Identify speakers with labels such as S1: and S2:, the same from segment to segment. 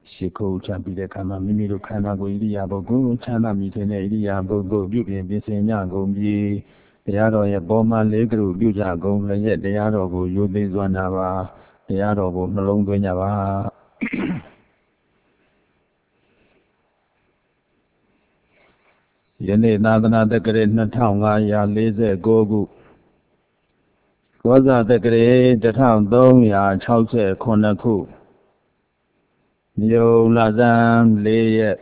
S1: ရှိခိုးချပြီးတဲ့အခါမှာမိမိတို့ခန္ဓာကိုယ်ဣရိယာပုဂ္ဂိုလ်ချမ်းသာမိတဲ့ဣရိယာပုဂ္ဂိုလ်ပြုပြင်ပြင်ဆင်ကြကုန်ပြီတရားတော်ရဲ့ပေါ်မှာလေးကလူပြုကြကုန်လျက်တရားတော်ကိုယူသိစွမ်းနာပါတရားတော်ကိုနှလုံးသွင်းကြပါယနေ့သာသနာတက္ကရာ2549ခုကောဇာတက္ကရာ1369ခုမြို့လဇန်4ရက်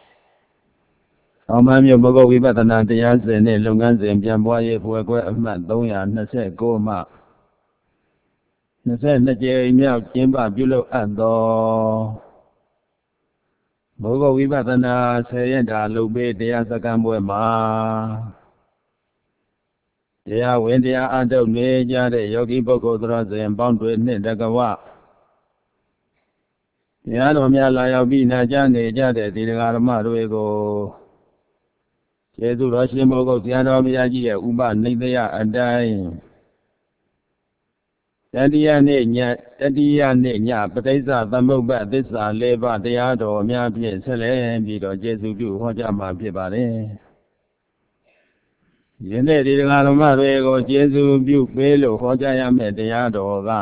S1: အောင်မမြို့မဂ္ဂဝိပဿနာတရားစဉ်နဲ့လုပ်ငန်းစဉ်ပြန်ပွားရေးဖွဲ့ခွဲအမှတ်329မှ22ကြိမ်မြောက်ကျင်းပပြုလုပ်အပ်သောမဂ္ဂဝိပဿနာ10ရက်တာလုပ်ပေးတရားစခန်းပွဲမှာတရားဝင်တရားအထုတ်နေကြတဲ့ယောဂီပုဂ္ဂိုလ်တို့စဉ်ပေါင်းတွေနှင့်တကဝတရားတော်များလာရောက်ပြီးနာကြားနေကြတဲ့ဒီဃာဓမ္မတွေကိုကျေးဇူးတော်ရှင်မိုးကုတ်ဆရာတော်ဘုရားကြီးရဲ့ဥပနိဒေယအတိုင်းတတိယနေ့ညပဋိစ္စသမုပ္ပါသစ္စာ၄ပါးတရားတော်များဖြင့်ဆက်လက်ပြီးတော့ကျေးဇူးပြုဟောကြားမှာဖြစ်ပါတယ်ယနေ့ဒီဃာဓမ္မတွေကိုကျေးဇူးပြုပေးလို့ဟောကြားရမယ့်တရားတော်က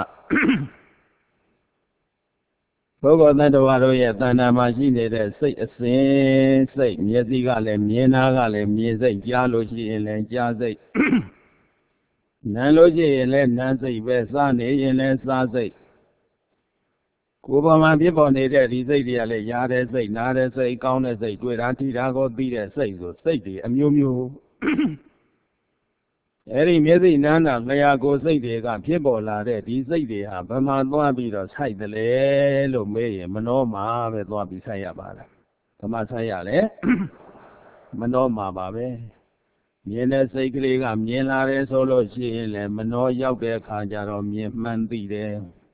S1: ပုဂ္ဂိုလ်တ attva တို့ရဲ့တဏ္ဍာမှာရှိနေတဲ့စိတ်အစဉ်စိတ်မျက်စိကလည်းမြင်နာကလည်းမြင်စိတ်ကြားလို့ရှိရင်လည်းကြားစိတ်နားလို့ရှိရင်လည်းနားစိတ်ပဲစားနေရင်လည်းစားစိတ်ကိုယ်ပေါ်မှာဖြစ်ပေါ်နေတဲ့ဒီစိတ်တွေကလည်းရားတဲ့စိတ်နားတဲ့စိတ်ကောင်းတဲ့စိတ်တွေ့တာထိတာကိုသိတဲ့စိတ်ဆိုစိတ်တွေအမျိုးမျိုးအဲ့ဒီမျက်စိနားနာလျာကိုစိတ်တွေကဖြစ်ပေါ်လာတဲ့ဒီစိတ်တွေဟာဘယ်မှာသွားပြီးတော့ဆိုင်တယ်လဲလို့မေးရင်မနှောမှာပဲသွားပြီးဆိုင်ရပါလားဘယ်မှာဆိုင်ရလဲမနှောမှာပါပဲမြင်တဲ့စိတ်ကလေးကမြင်လာတယ်ဆိုလို့ရှိရင်လည်းမနှောရောက်တဲ့အခါကျတော့မြင်မှန်သိတယ်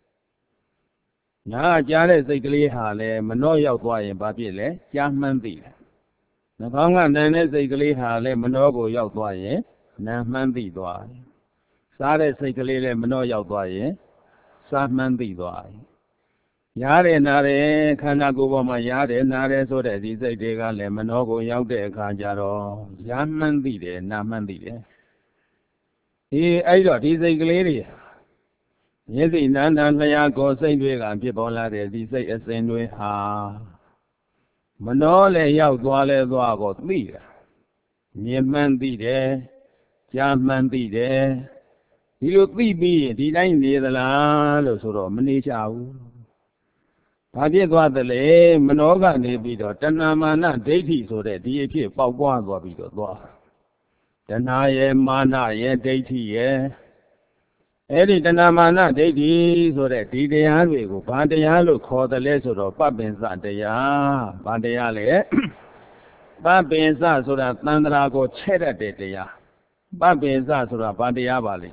S1: နားကြားတဲ့စိတ်ကလေးဟာလည်းမနှောရောက်သွားရင်ဘာဖြစ်လဲကြားမှန်သိတယ်နှာခေါင်းကနံတဲ့စိတ်ကလေးဟာလည်းမနှောကိုရောက်သွားရင်နာမှန်းသိသွားတယ်။စားတဲ့စိတ်ကလေးလည်းမနှောရောက်သွားရင်စားမှန်းသိသွားတယ်။ရားတယ်နာတယ်ခန္ဓာကိုယ်ပေါ်မှာရားတယ်နာတယ်ဆိုတဲ့ဒီစိတ်တွေကလည်းမနှောကိုရောက်တဲ့အခါကျတော့ရားမှန်းသိတယ်နာမှန်းသိတယ်။အဲ့တော့ဒီစိတ်ကလေးတွေမျက်စိနာနာလျာကိုစိတ်တွေကဖြစ်ပေါ်လာတဲ့ဒီစိတ်အစဉ်တွေဟာမနှောလည်းရောက်သွားလဲသွားကိုသိတာမြင်မှန်းသိတယ်ကြားမှန်းသိတယ်ဒီလိုသိပြီးရင်ဒီတိုင်းနေသလားလို့ဆိုတော့မနေချဘူးဘာဖြစ်သွားသလဲမနောကနေပြီးတော့တဏမာနဒိဋ္ဌိဆိုတဲ့ဒီအဖြစ်ပေါက်ပွားသွားပြီးတော့သွားတဏရဲ့မာနရဲ့ဒိဋ္ဌိရဲ့အဲ့ဒီတဏမာနဒိဋ္ဌိဆိုတဲ့ဒီတရားတွေကိုဘာတရားလို့ခေါ်တယ်လဲဆိုတော့ပပင်စတရားဘာတရားလဲပပင်စဆိုတာသန္တရာကိုချဲ့တတ်တဲ့တရားပပင်စဆိုတာဘာတရားပါလဲ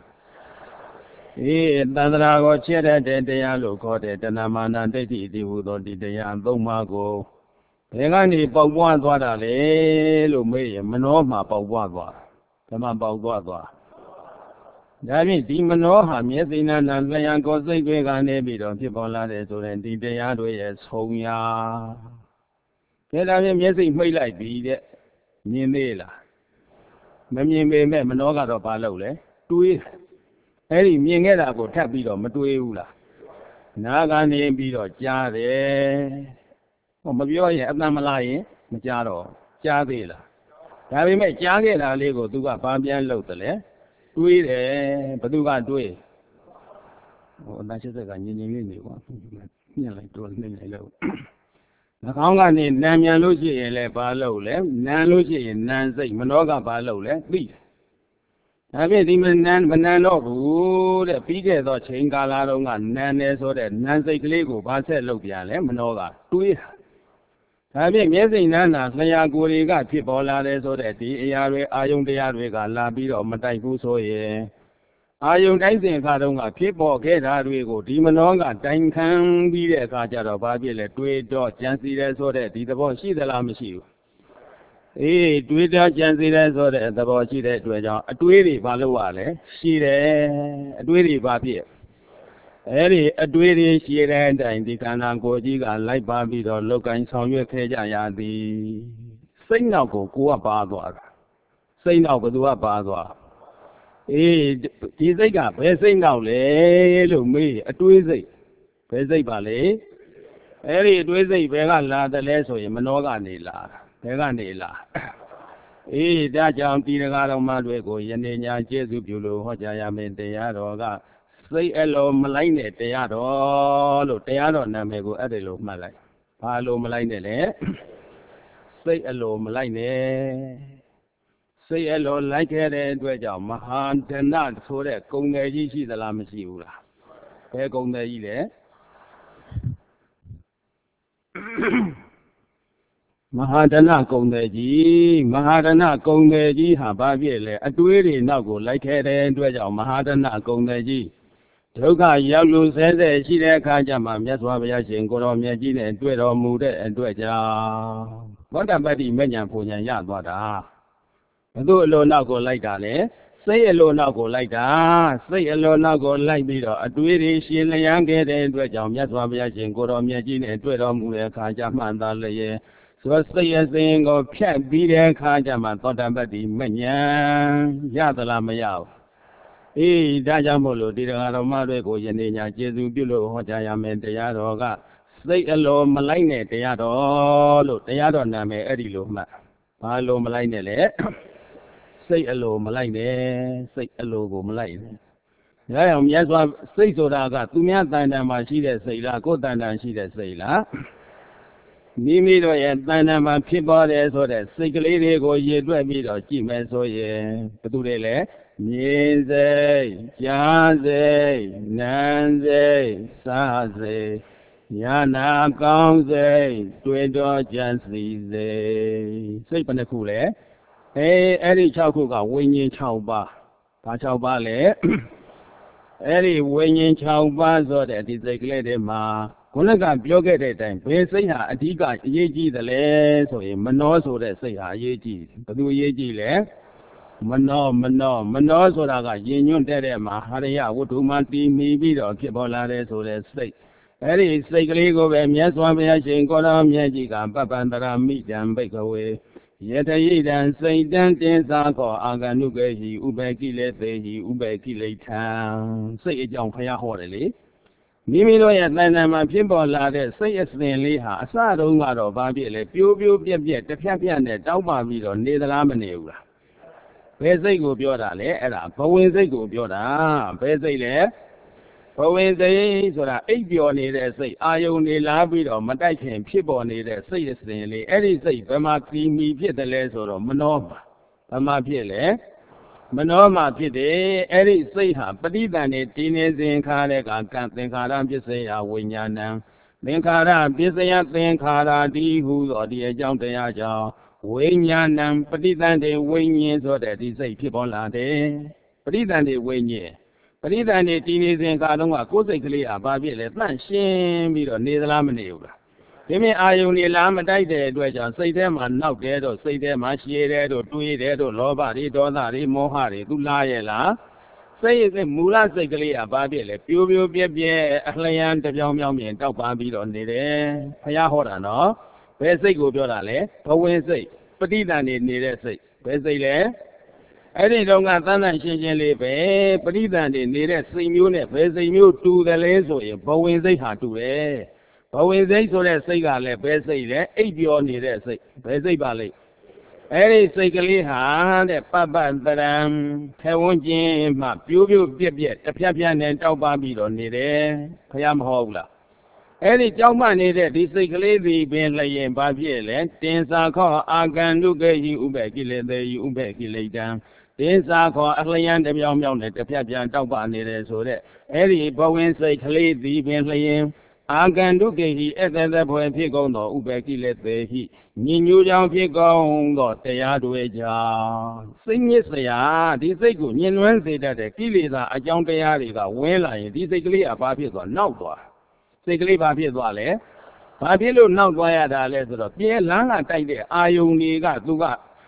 S1: သန္တရာကိုချဲ့တတ်တဲ့တရားလို့ခေါ်တဲ့တဏမာနဒိဋ္ဌိဒီဟူသောဒီတရားသုံးပါးကိုဘယ်ကနေပေါက်ပွားသွားတာလဲလို့မေးရင်မနောမှာပေါက်ပွားသွားဓမ္မပေါက်သွားဒါဖြင့်ဒီမနောဟာမျက်စိနာနာလျာကိုစိတ်တွေကနေပြီးတော့ဖြစ်ပေါ်လာတဲ့ဆိုရင်ဒီတရားတွေရဲ့ဆုံးရာဒါဖြင့်မျက်စိမှိတ်လိုက်ပြီတဲ့မြင်သေးလားမမြင်ပေမဲ့မနောကတော့ဘာလုပ်လဲတွေးအဲ့ဒီမြင်ခဲ့တာကိုထပ်ပြီးတော့မတွေးဘူးလားနားကနေပြီးတော့ကြားတယ်ဟောမပြောရင်အတန်မလားရင်မကြားတော့ကြားသေးလားဒါပေမဲ့ကြားခဲ့တာလေးကိုသူကဘာပြန်လုပ်တယ်လဲတွေးတယ်ဘသူကတွေးဟိုအတန်ရှိစက်ကညင်ညင်လေးနေကွာညှက်လိုက်တော့နေလိုက်လို့နှာခေါင်းကနေနံမြန်လို့ရှိရင်လည်းဘာလုပ်လဲနံလို့ရှိရင်နံစိတ်မနှောကဘာလုပ်လဲသိတယ်ဒါဖြင့်ဒီမနံတော့ဘူးတဲ့ပြီးခဲ့သောချိန်ကာလတုန်းကနံနေဆိုတဲ့နံစိတ်ကလေးကိုဘာဆက်လုပ်ပြန်လဲမနှောကတွေးတာဒါဖြင့်မျက်စိနာနာလျာကိုယ်တွေကဖြစ်ပေါ်လာတယ်ဆိုတဲ့ဒီအရာတွေအာယုန်တရားတွေကလာပြီးတော့မတိုက်ဘူးဆိုရင်အာယုန်တိုင်းစဉ်အခါတုန်းကဖြစ်ပေါ်ခဲ့တာတွေကိုဒီမနောကတိုင်ခံပြီးတဲ့အခါကျတော့ဘာဖြစ်လဲတွေးတော့ကြံစီတယ်ဆိုတဲ့ဒီသဘောရှိသလားမရှိဘူးတွေးတော့ကြံစီတယ်ဆိုတဲ့သဘောရှိတဲ့အတွက်ကြောင့်အတွေးတွေဘာလို့ရလဲရှိတယ်အတွေးတွေဘာဖြစ် Eri adwiri shire and the Kana Gojiga like Babi or Lokan Sawyer Kejayadi. Say now go Badwa. Say now go do a Badwa. Is a gap, say now, look me, a twizy. Pese Bale. Eri twizy, Vega, the less of Manoganila. Veganila. That young Tiragado Madwego, Yanina, Jesu, Pulo, Hojaya, Menteadoga. Say hello, Maline, Teado, Teado, Namego, Adelo, Malay. Hello, Maline. Say hello, Maline. Say hello, like it, and Dweja, Mahan, Tenant, so that Konga Yishi, the Lamasiula. Where Konga Ile? Mahadana Kongaji, Mahadana Kongaji, Habavile, a duty now go like it, and Dweja, Mahadana Kongaji. Toga Yalu says she there Kajama, Yaswabia, Goro Miajin, and Dwedo Mude and Dweja. What about the Menyan Punya Yadwada? Do alone now go like that, eh? Say alone now go like that. Say alone now go like me. A duty she lay young get and Dweja, Yaswabia, Goro Miajin, and Dwedo Mude Kajama, Dale. So say a thing of Cat be there Kajama, thought about the Menyan Yadalamaya. Dajamolo did a Marco Yanina, Jesu Bulo, Hojaya Menteadoga. Say hello, Maline, Teado, Teado Name, Ediloma. Hello, Maline. Say hello, Maline. Say hello, Maline. I am yes, say so that to me, Dana, she say la, go down and she say la. Nimido and Dana, people, so that sick lady go ye do a bit of Jim, so ye, Padule. Nize, Yaze, Nanze, Saze, Yana Gongze, Twido Jansi, Say Panacule, Eddie Chaukuga, Winning Chauba, Pachauba le, Eddie Winning Chauba, so that is a glade ma. Kunaga Bioget and Pesaya, Adiga, Yeji the less, or Manoso that say Yeji, Padu Yeji le. Mano, so that I union there, Maharia, would do monthly, maybe or Kibola, so let's say. Eddie, say, go, and yes, one way I think, go down, Yajiga, Papa, and I meet and bake away. Yet I eat and say, Dantes, Uncle, Aganuga, Ubeki, Ubeki, town. Say it, young Paya Horley. Mimino at Lanama, Pimbo Lade, say it's nearly her, Sadunga, Babi, Pew, the Papian, the Dauba, near the Lamanura. Pese go bioda le, era, Powinze go bioda, Pese le, Powinze, so that 8 needed say, I only love it or Matakan, people needed say the same, any say, Bama me piet the less or Manoma, Bama piele, Manoma pide, any say her, but even a teenage in Karaga, can't think I'll just say, I win yan. Then Kara, busy and think Kara, the who or the young Dayaja. Winyan, Padidande, Winyan, so that is a people lade. Padidande, Winyan. Padidande, teenage and Kadonga, Cosically, a baby, let not shame me or neither laminate. They may I only lam died there, do I say them and not dead or say them, I see dead or do it or lobby, donari, mohari, do lie. Say it, Mula Sigli, a baby, let you be a client of young and talk baby on the day. Payahora, no? Pese go Dorale, Powinze, Padida needed say, Pese. I didn't know that I changed live, Padida needed same unit, Pese you to the lazo, Powinze had to lay. Powinze so that say, Pese, 8 year needed say, Pese Ballet. Any secondly, hand a papa and the Taiwan Jim, Pew, the Papian and Taubabi on the day, Payam Hogla. Any gentleman needed this lady being laying by Violent, things are called Aganuga, Ubeki, the Ubeki lay down. Things are called Atlayan, the young the Papian Tauban needed so that Eddie Bowen say, lady being laying. Aganuga, he at the point Pigo, no Ubeki let the he. Ninu young Pigo, got the Aduaja. Sing yes, they are. This is good. Yen Wednesday that the Kilida, a young Gayariga, well, I disagree about it or no. Sigli Babi Dwale, Babilo now Guayada Lesser, Pierre Langa Tide, Ayuni got Luga,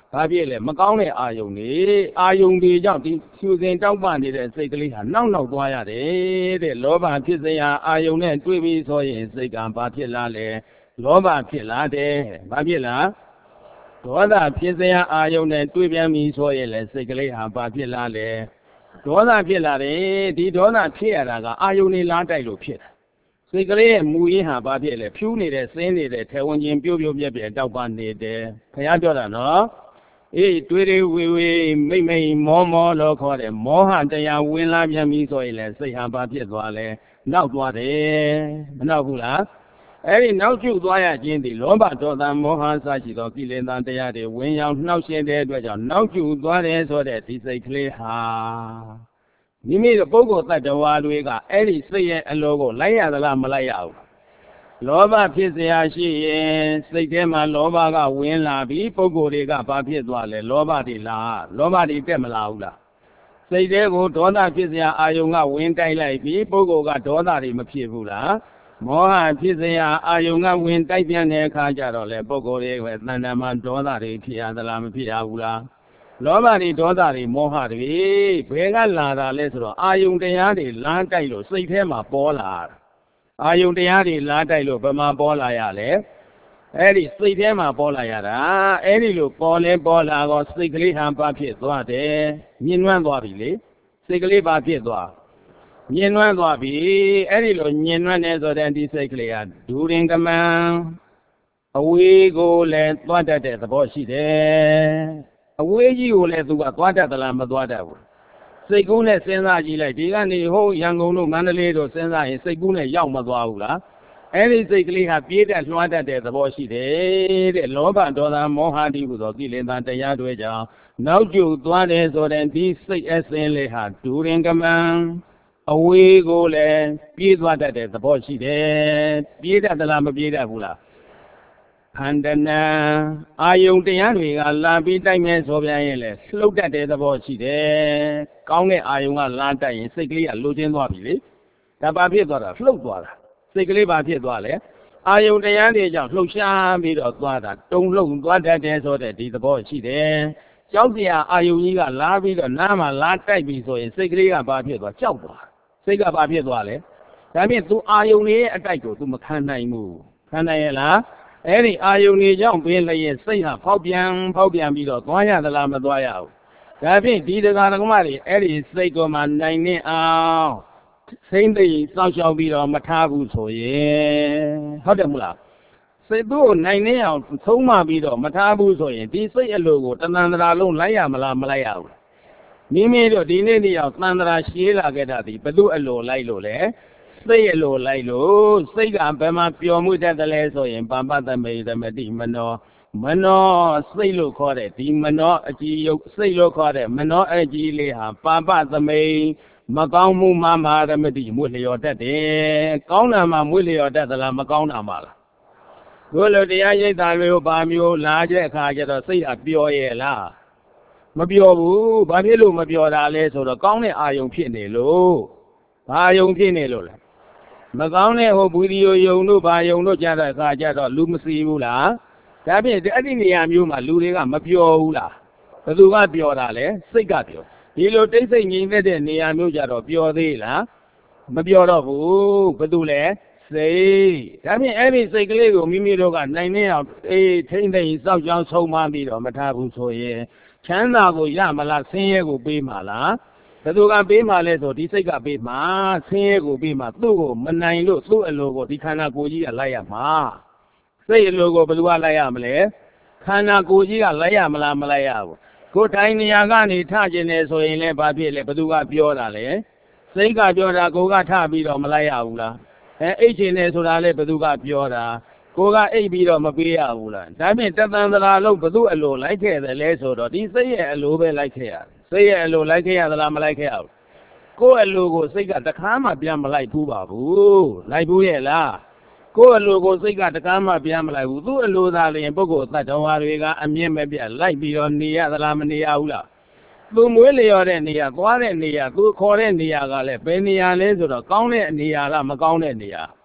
S1: ဘာဖြစ်လဲမကောင်းတဲ့အာယုန်တွေကြောင့်ဒီဖြူစင်တောက်ပနေတဲ့စိတ်ကလေးဟာနောက်သွားရတယ်တဲ့လောဘဖြစ်စရာအာယုန်နဲ့တွေ့ပြီးဆိုရင်စိတ်ကဘာဖြစ်လာလဲလောဘဖြစ်လာတယ်ဘာဖြစ်လားဒေါသဖြစ်စရာအာယုန်နဲ့တွေ့ပြန်ပြီးဆိုရင်လည်းစိတ်ကလေးဟာဘာဖြစ်လာလဲဒေါသဖြစ်လာတယ်ဒီဒေါသဖြစ်ရတာကအာယုန်တွေလားတိုက်လို့ဖြစ်တာစိတ်ကလေးရဲ့မူရင်းဟာဘာဖြစ်လဲဖြူးနေတဲ့စင်းနေတဲ့ထဲဝင်ချင်းပြို့ပြက်တောက်ပနေတယ်ခရပြောတာနော်အေးတွေးဝေမိတ်မောလို့ခေါ်တယ်မောဟတရားဝင်လာပြန်ပြီဆိုရင်လည်းစိတ်ဟာဘာဖြစ်သွားလဲနောက်သွားတယ်မနောက်ဘူးလားအဲ့ဒီနောက်ကျသွားရခြင်းဒီလောဘဒေါသမောဟစရှိသောကိလေသာတရားတွေဝင်ရောက်နှောက်ယှက်တဲ့အတွက်ကြောင့်နောက်ကျသွားတယ်ဆိုတဲ့ဒီစိတ်ကလေးဟာမိမိတို့ပုဂ္ဂိုလ်တ attva တွေကအဲ့ဒီစိတ်ရဲ့အလိုကိုလိုက်ရသလားမလိုက်ရဘူးလောဘဖြစ်เสียရှိရင်စိတ်ထဲမှာလောဘကဝင်လာပြီးပုဂ္ဂိုလ်တွေကဘာဖြစ်သွားလဲလောဘတွေလားလောဘတွေတက်မလာဘူးလားစိတ်ထဲကိုဒေါသဖြစ်เสียအာယုံကဝင်တိုက်လိုက်ပြီးပုဂ္ဂိုလ်ကဒေါသတွေမဖြစ်ဘူးလားမောဟဖြစ်เสียအာယုံကဝင်တိုက်ပြန်တဲ့အခါကျတော့လေပုဂ္ဂိုလ်တွေပဲတဏ္ဍာမှာဒေါသတွေဖြစ်ရသလားမဖြစ်ရဘူးလားလောဘတွေဒေါသတွေမောဟတွေဘယ်ကလာတာလဲဆိုတော့အာယုံတရားတွေလမ်းတိုက်လို့စိတ်ထဲမှာပေါ်လာတာအာယုန်တရားတွေလားတိုက်လို့ဘယ်မှာပေါ်လာရလဲအဲ့ဒီစိတ်ထဲမှာပေါ်လာရတာအဲ့ဒီလိုပေါ်လာတော့စိတ်ကလေးဟန်ပါဖြစ်သွားတယ်မြင်နွမ်းသွားပြီလေစိတ်ကလေးပါဖြစ်သွားမြင်နွမ်းသွားပြီအဲ့ဒီလိုမြင်နွမ်းနေဆိုတဲ့ဒီစိတ်ကလေးကဒူရင်ကမန်အဝေးကိုလည်းသွားတတ်တဲ့သဘောရှိတယ်အဝေးကြီးကိုလည်းသူကသွားတတ်သလားမသွားတတ်ဘူးစိတ်ကူးနဲ့စဉ်းစားကြည့်လိုက်ဒီကနေဟိုရန်ကုန်တို့မန္တလေးတို့စဉ်းစားရင်စိတ်ကူးနဲ့ရောက်မသွားဘူးလားအဲ့ဒီစိတ်ကလေးဟာပြေးတတ်လွှမ်းတတ်တဲ့သဘောရှိတယ်တဲ့လောဘဒေါသမောဟတိဟူသောကိလေသာတရားတွေကြောင့်နောက်ကျသွားတယ်ဆိုတဲ့ဒီစိတ်အစင်းလေးဟာဒူရင်ကမန်အဝေးကိုလည်းပြေးသွားတတ်တဲ့သဘောရှိတယ်ပြေးတတ်သလားမပြေးတတ်ဘူးလားခန္ဓနာအာယုန်တရားတွေကလာပြီးတိုက်မဲ့ဆိုပြန်ရင်လေလှုပ်တတ်တဲ့သဘောရှိတယ်။ကောင်းတဲ့အာယုန်ကလာတိုက်ရင်စိတ်ကလေးကလိုချင်သွားပြီလေ။ဒါဘာဖြစ်သွားတာလှုပ်သွားတာစိတ်ကလေးဘာဖြစ်သွားလဲ။အာယုန်တရားတွေကြောင့်လှုပ်ရှားပြီးတော့သွားတာတုံလှုပ်သွားတတ်တယ်ဆိုတဲ့ဒီသဘောရှိတယ်။ကြောက်စရာအာယုန်ကြီးကလာပြီးတော့နားမှာလာတိုက်ပြီဆိုရင်စိတ်ကလေးကဘာဖြစ်သွားကြောက်သွားစိတ်ကဘာဖြစ်သွားလဲ။ဒါဖြင့်သူအာယုန်ရဲ့အတိုက်ကိုသူမခံနိုင်ဘူး။ခံနိုင်ရဲ့လား။အဲ့ဒီအာယုန်ကြီးကြောင့်ပင်လည်းစိတ်ဟာဖောက်ပြန်ပြီးတော့သွားရသလားမသွားရဘူးဒါဖြင့်ဒီတရားဓမ္မတွေအဲ့ဒီစိတ်ကိုမှနိုင်နေအောင်စိမ့်သိစောင့်ရှောက်ပြီးတော့မထားဘူးဆိုရင်ဟုတ်တယ်မလားစိတ်တို့နိုင်နေအောင်သုံးမပြီးတော့မထားဘူးဆိုရင်ဒီစိတ်အလိုကိုတဏ္ဍာလုံးလိုက်ရမလားမလိုက်ရဘူးမိမိတို့ဒီနေ့တည်းအောင်တဏ္ဍာရှင်းလာခဲ့တာဒီဘယ်သူအလိုလိုက်လို့လဲစိတ်အလိုလိုက်လို့စိတ်ကဘယ်မှာပျော်မှုတတ်တယ်လဲဆိုရင်ပါပသမေသမတိမနောစိတ်လို့ခေါ်တဲ့ဒီမနောအကြည်ယုတ်စိတ်လို့ခေါ်တဲ့မနောအကြည်လေးဟာပါပသမေမကောင်းမှုမှမာရမတိမွေလျော်တတ်တယ်ကောင်းတာမှမွေလျော်တတ်သလားမကောင်းတာမှလားတို့လိုတရားရိပ်တာမျိုးပါမျိုးလာတဲ့အခါကျတော့စိတ်ကပျော်ရဲ့လားမပျော်ဘူးဘာဖြစ်လို့မပျော်တာလဲဆိုတော့ကောင်းတဲ့အာယုံဖြစ်နေလို့ဘာယုံဖြစ်နေလို့လဲမကောင်းတဲ့ဟိုဘူဒီယိုယုံတို့ဘာယုံတို့ကြတဲ့အခါကျတော့လူမစီဘူးလားဒါဖြင့်အဲ့ဒီနေရာမျိုးမှာလူတွေကမပျော်ဘူးလားဘယ်သူကပျော်တာလဲစိတ်ကပျော်ဒီလိုတိတ်ဆိတ်ငြိမ်သက်တဲ့နေရာမျိုးကြတော့ပျော်သေးလားမပျော်တော့ဘူးဘယ်သူလဲစိတ်ဒါဖြင့်အဲ့ဒီစိတ်ကလေးကိုမိမိတို့ကနိုင်နေအောင်ထိမ့်သိမ့်စောက်ကြောင်းဆုံးမပြီးတော့မထားဘူးဆိုရင်ချမ်းသာကိုရမလားဆင်းရဲကိုပေးမှာလားဘယ်သူကပေးမှလဲဆိုဒီစိတ်ကပေးမှဆင်းရဲကိုပေးမှသူ့ကိုမနိုင်လို့သူ့အလိုကိုဒီခန္ဓာကိုယ်ကြီးကလိုက်ရမှာစိတ်အလိုကိုဘယ်သူကလိုက်ရမလဲခန္ဓာကိုယ်ကြီးကလိုက်ရမလားမလိုက်ရဘူးကိုယ်တိုင်းနေရာကနေထကျင်နေဆိုရင်လည်းဘာဖြစ်လဲဘယ်သူကပြောတာလဲစိတ်ကပြောတာကိုယ်ကထပြီးတော့မလိုက်ရဘူးလားအိတ်ချင်နေဆိုတာလည်းဘယ်သူကပြောတာကိုယ်ကအိတ်ပြီးတော့မပေးရဘူးလားဒါဖြင့်တသံသရာလုံးဘယ်သူအလိုလိုက်ခဲ့တယ်လဲဆိုတော့ဒီစိတ်ရဲ့အလိုပဲလိုက်ခဲ့ရတယ်စိတ်ရဲ့အလိုလိုက်ခဲ့ရသလားမလိုက်ခဲ့ရဘူးကိုယ့်အလိုကိုစိတ်ကတခါမှပြန်မလိုက်ဘူးပါဘူးလိုက်ဘူးရဲ့လားကိုယ့်အလိုကိုစိတ်ကတခါမှပြန်မလိုက်ဘူးသူ့အလိုသာလျင်ပုဂ္ဂိုလ်သတ္တဝါတွေကအမြင့်မပြတ်လိုက်ပြီးတော့နေရသလားမနေရဘူးလားသူမွေးလျော်တဲ့နေရာသွားတဲ့နေရာသူခေါ်တဲ့နေရာကလည်းဘယ်နေရာလဲဆိုတော့ကောင်းတဲ့နေရာလားမကောင်းတဲ့နေရာ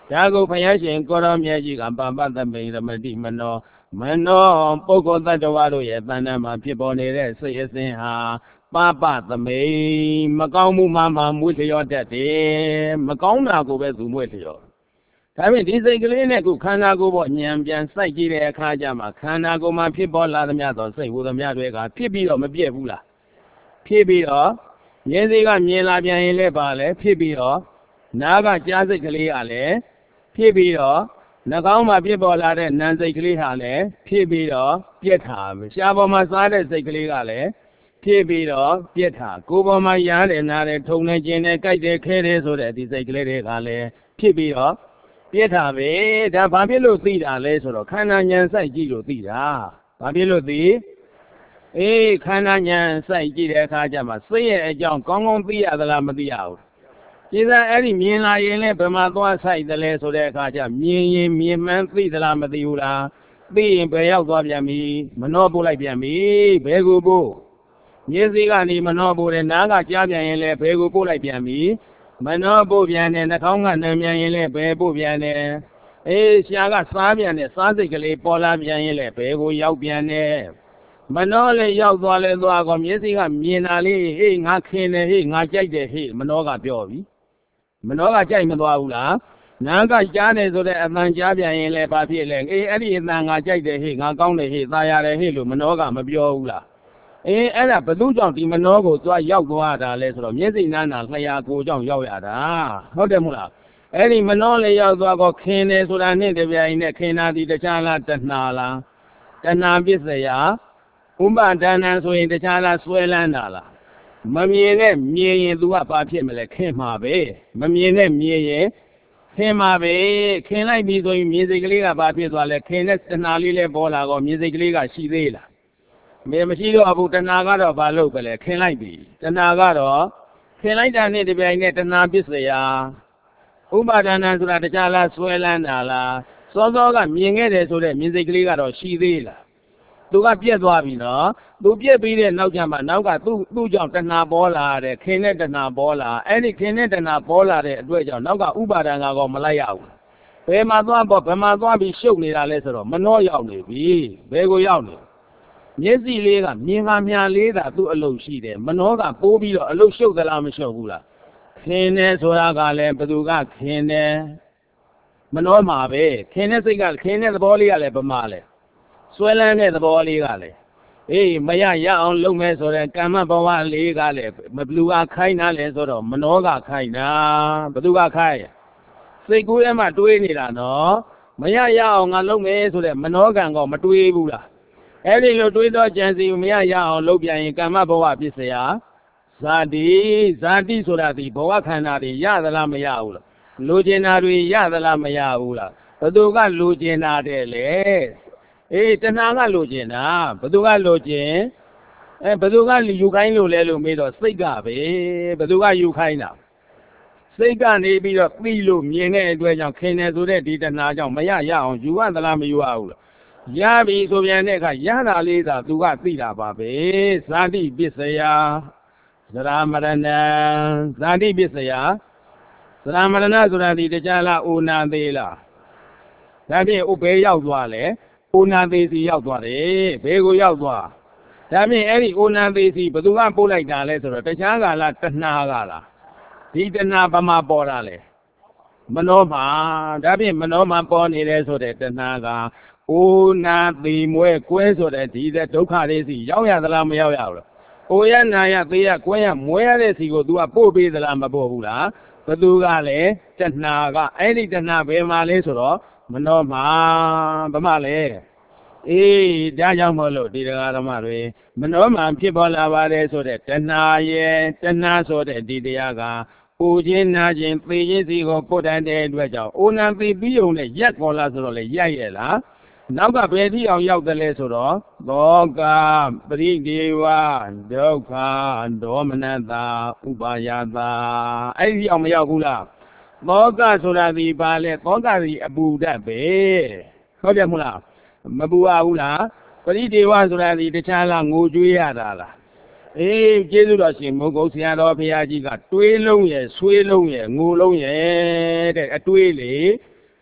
S1: ဒါကိုဘုရားရှင်ကိုရောမြတ်ကြီးကပပသမိန်ရမတိမနောပုဂ္ဂိုလ်တ attva တို့ရဲ့တဏ္ဍာမှာဖြစ်ပေါ်နေတဲ့စိတ်အစဉ်ဟာပပသမိန်မကောင်းမှုမှမွေ့လျော့တတ်တယ်မကောင်းတာကိုပဲသူမွေ့လျော့ဒါဖြင့်ဒီစိတ်ကလေးနဲ့ခုခန္ဓာကိုယ်ပေါ်ဉာဏ်ပြန်စိုက်ကြည့်တဲ့အခါကျမှခန္ဓာကိုယ်မှာဖြစ်ပေါ်လာသမျှသောစိတ်ဝိသမျှတွေကဖြစ်ပြီးတော့မပြည့်ဘူးလားဖြစ်ပြီးတော့မျက်စိကမြင်လာပြန်ရင်လည်းပါလဲဖြစ်ပြီးတော့နားကကြားစိတ်ကလေးကလည်းဖြစ်ပြီးတော့နှာခေါင်းမှာဖြစ်ပေါ်လာတဲ့နာမ်စိတ်ကလေးဟာလည်းဖြစ်ပြီးတော့ပြက်တာရှားပေါ်မှာစားတဲ့စိတ်ကလေးကလည်းဖြစ်ပြီးတော့ပြက်တာကိုယ်ပေါ်မှာရားတယ်နားတယ်ထုံနေခြင်းနဲ့ကြိုက်တယ်ခဲတယ်ဆိုတဲ့ဒီစိတ်ကလေးတွေကလည်းဖြစ်ပြီးတော့ပြက်တာပဲဒါဘာဖြစ်လို့သိတာလဲဆိုတော့ခန္ဓာဉာဏ်စိုက်ကြည့်လို့သိတာဘာဖြစ်လို့သိခန္ဓာဉာဏ်စိုက်ကြည့်တဲ့အခါကျမှစိတ်ရဲ့အကြောင်းကောင်းကောင်းသိရသလားမသိရဘူးဒီစားအဲ့ဒီမြင်လာရင်လည်းဘယ်မှာသွားဆိုင်တယ်လဲဆိုတဲ့အခါကျမြင်ရင်မြင်မှန်းသိသလားမသိဘူးလားသိရင်ဘယ်ရောက်သွားပြန်ပြီမနှောပို့လိုက်ပြန်ပြီဘယ်ကိုပို့မျက်စိကနေမနှောပို့တယ်နားကကြားပြန်ရင်လည်းဘယ်ကိုပို့လိုက်ပြန်ပြီမနှောပို့ပြန်တယ်နှာခေါင်းကနှံပြန်ရင်လည်းဘယ်ပို့ပြန်တယ်ရှားကစားပြန်တယ်စားစိတ်ကလေးပေါ်လာပြန်ရင်လည်းဘယ်ကိုရောက်ပြန်တယ်မနှောလည်းရောက်သွားလဲသွားကောမျက်စိကမြင်တာလေးငါခင်တယ်ငါကြိုက်တယ်မနှောကပြောပြီမနှောကကြိုက်မသွားဘူးလားနားကကြားတယ်ဆိုတဲ့အတန်ကြားပြန်ရင်လည်းဘာဖြစ်လဲအဲ့ဒီအတန်ငါကြိုက်တယ်ငါကောင်းတယ်သာရတယ်လို့မနှောကမပြောဘူးလားအဲ့ဒါဘယ်သူကြောင့်ဒီမနှောကိုသွားရောက်သွားတာလဲဆိုတော့မျက်စိနားနာလျှာကိုကြောင့်ရောက်ရတာဟုတ်တယ်မဟုတ်လားအဲ့ဒီမနှောလေးရောက်သွားတော့ခင်တယ်ဆိုတာနဲ့တပြိုင်နဲ့ခင်တာဒီတခြားလားတဏှာလားတဏှာပစ္စယဥပဒါနံဆိုရင်တခြားလားဆွဲလန်းတာလားမမြင်နဲ့မြင်ရင် तू ကဘာဖြစ်မလဲခင်မှာပဲမမြင်နဲ့မြင်ရင်ခင်မှာပဲခင်လိုက်ပြီဆိုရင်မြင်စိတ်ကလေးကဘာဖြစ်သွားလဲခင်တဲ့တဏှာလေးလည်းပေါ်လာတော့မြင်စိတ်ကလေးကရှိသေးလားမရှိတော့ဘူးတဏှာကတော့ဘာလုပ်ပဲလဲခင်လိုက်ပြီတဏှာကတော့ခင်လိုက်တာနဲ့တပြိုင်နဲ့တဏှာပစ္စယဥပါဒနာဆိုတာတခြားလားဆွဲလန်းတာလားစောစောကမြင်ခဲ့တယ်ဆိုတဲ့မြင်စိတ်ကလေးကတော့ရှိသေးလားသူကပြက်သွားပြီနော်သူပြက်ပြီးတဲ့နောက်ကျမှနောက်ကသူ့ကြောင့်တဏှာပေါ်လာတဲ့ခင်တဲ့တဏှာပေါ်လာအဲ့ဒီခင်တဲ့တဏှာပေါ်လာတဲ့အတွက်ကြောင့်နောက်ကဥပါဒနာကောမလိုက်ရဘူးဘယ်မှာသွားပြီးရှုပ်နေတာလဲဆိုတော့မနှောရောက်နေပြီဘယ်ကိုရောက်နေမျက်စိလေးကမြင်မှမြလေးသာသူ့အလုပ်ရှိတယ်မနှောကပိုးပြီးတော့အလုပ်ရှုပ်သလားမရှုပ်ဘူးလားခင်တယ်ဆိုတာကလည်းဘယ်သူကခင်တယ်မနှောမှာပဲခင်တဲ့စိတ်ကခင်တဲ့သဘောလေးကလည်းဗမာလဲဆွဲလန်းတဲ့သဘောလေးကလည်းမရအောင်လုပ်မယ်ဆိုတဲ့ကမ္မဘဝလေးကလည်းဘလူကခိုင်းတာလဲဆိုတော့မနှောကခိုင်းတာဘသူကခိုင်းစိတ်ကူးထဲမှာတွေးနေတာနော်မရအောင်ငါလုပ်မယ်ဆိုတဲ့မနှောကံကမတွေးဘူးလားအဲ့ဒီလိုတွေးတော့ကြံစီမရအောင်လုပ်ပြန်ရင်ကမ္မဘဝပစ္စယဇာတိဆိုတာဒီဘဝခန္ဓာတွေရသလားမရဘူးလားလူကျင်တာတွေရသလားမရဘူးလားဘသူကလူကျင်တာတဲ့လေတဏှာကလိုချင်တာဘသူကလိုချင်ဘသူကယူခိုင်းလို့လဲလို့မေးတော့စိတ်ကပဲဘသူကယူခိုင်းတာစိတ်ကနေပြီးတော့ပြီးလို့မြင်တဲ့အတွက်ကြောင့်ခင်တယ်ဆိုတဲ့ဒီတဏှာကြောင့်မရအောင်ယူရသလားမယူရဘူးလားရပြီဆိုပြန်တဲ့အခါရတာလေးသာသူကသိတာပါပဲဇာတိပစ္စယသရမရဏဇာတိပစ္စယသရမရဏဆိုတာဒီတခြားလားအိုနာသေးလားဒါဖြင့်ဘယ်ရောက်သွားလဲအိုနာသေးစီရောက်သွားတယ်ဘယ်ကိုရောက်သွားဒါဖြင့်အဲ့ဒီအိုနာသေးစီဘသူကပို့လိုက်တာလဲဆိုတော့တခြားကလားတဏှာကလားဒီတဏှာဘာမှပေါ်တာလဲမနှောမှာဒါဖြင့်မနှောမှာပေါ်နေတယ်ဆိုတဲ့တဏှာကအိုနာသေးမွဲကွဲဆိုတဲ့ဒီတဲ့ဒုက္ခလေးစီရောက်ရသလားမရောက်ရဘူးလားအိုရနာရသေးရကွဲရမွဲရတဲ့စီကို तू ကပို့ပေးသလားမပို့ဘူးလားဘသူကလည်းတဏှာကအဲ့ဒီတဏှာဘယ်မှာလဲဆိုတော့မနှောမှာဗမာလဲဒါကြောင့်မို့လို့ဒီတရားဓမ္မတွေမနှောမှာဖြစ်ပေါ်လာပါတယ်ဆိုတဲ့တဏှာရဲ့တဏှာဆိုတဲ့ဒီတရားကပူခြင်းနာခြင်းသိခြင်းစီကိုပို့တတ်တဲ့အတွက်ကြောင့်အိုနာသိပြီးုံနဲ့ရက်ခေါ်လာဆိုတော့လေရက်ရဲ့လားနောက်ကဘယ်ထိအောင်ရောက်တယ်လဲဆိုတော့သောကပရိဒေဝဒုက္ခဒေါမနတာဥပါယတာအဲ့ဒီအောင်မရောက်ဘူးလားသောကဆိုတာဒီပါလေသောကဒီအပူတတ်ပဲဟုတ်တယ်မဟုတ်လားမပူရဘူးလားပရိဒေဝဆိုတာဒီတခြားလားငိုကြွေးရတာလားကျေးဇူးတော်ရှင်မုဂ္ဂုတ်ဆရာတော်ဘုရားကြီးကတွေးလုံးရဲ့ဆွေးလုံးရဲ့ငိုလုံးရဲ့တဲ့အတွေးလေ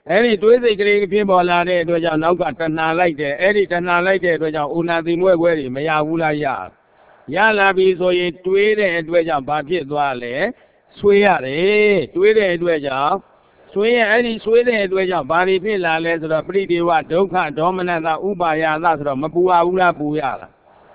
S1: Any twisty green people are there to your Nauka Tana like the Eddie Tana like the Una the Mwe, Mayawula Ya. Yalabi so ye tweet and wedge up Bati Dwale, swear, tweet and wedge up. Swear any sweet and wedge up Bari Pilla, let the pretty what Doka dominant Ubaya, that's the Mapua Ula Buyala.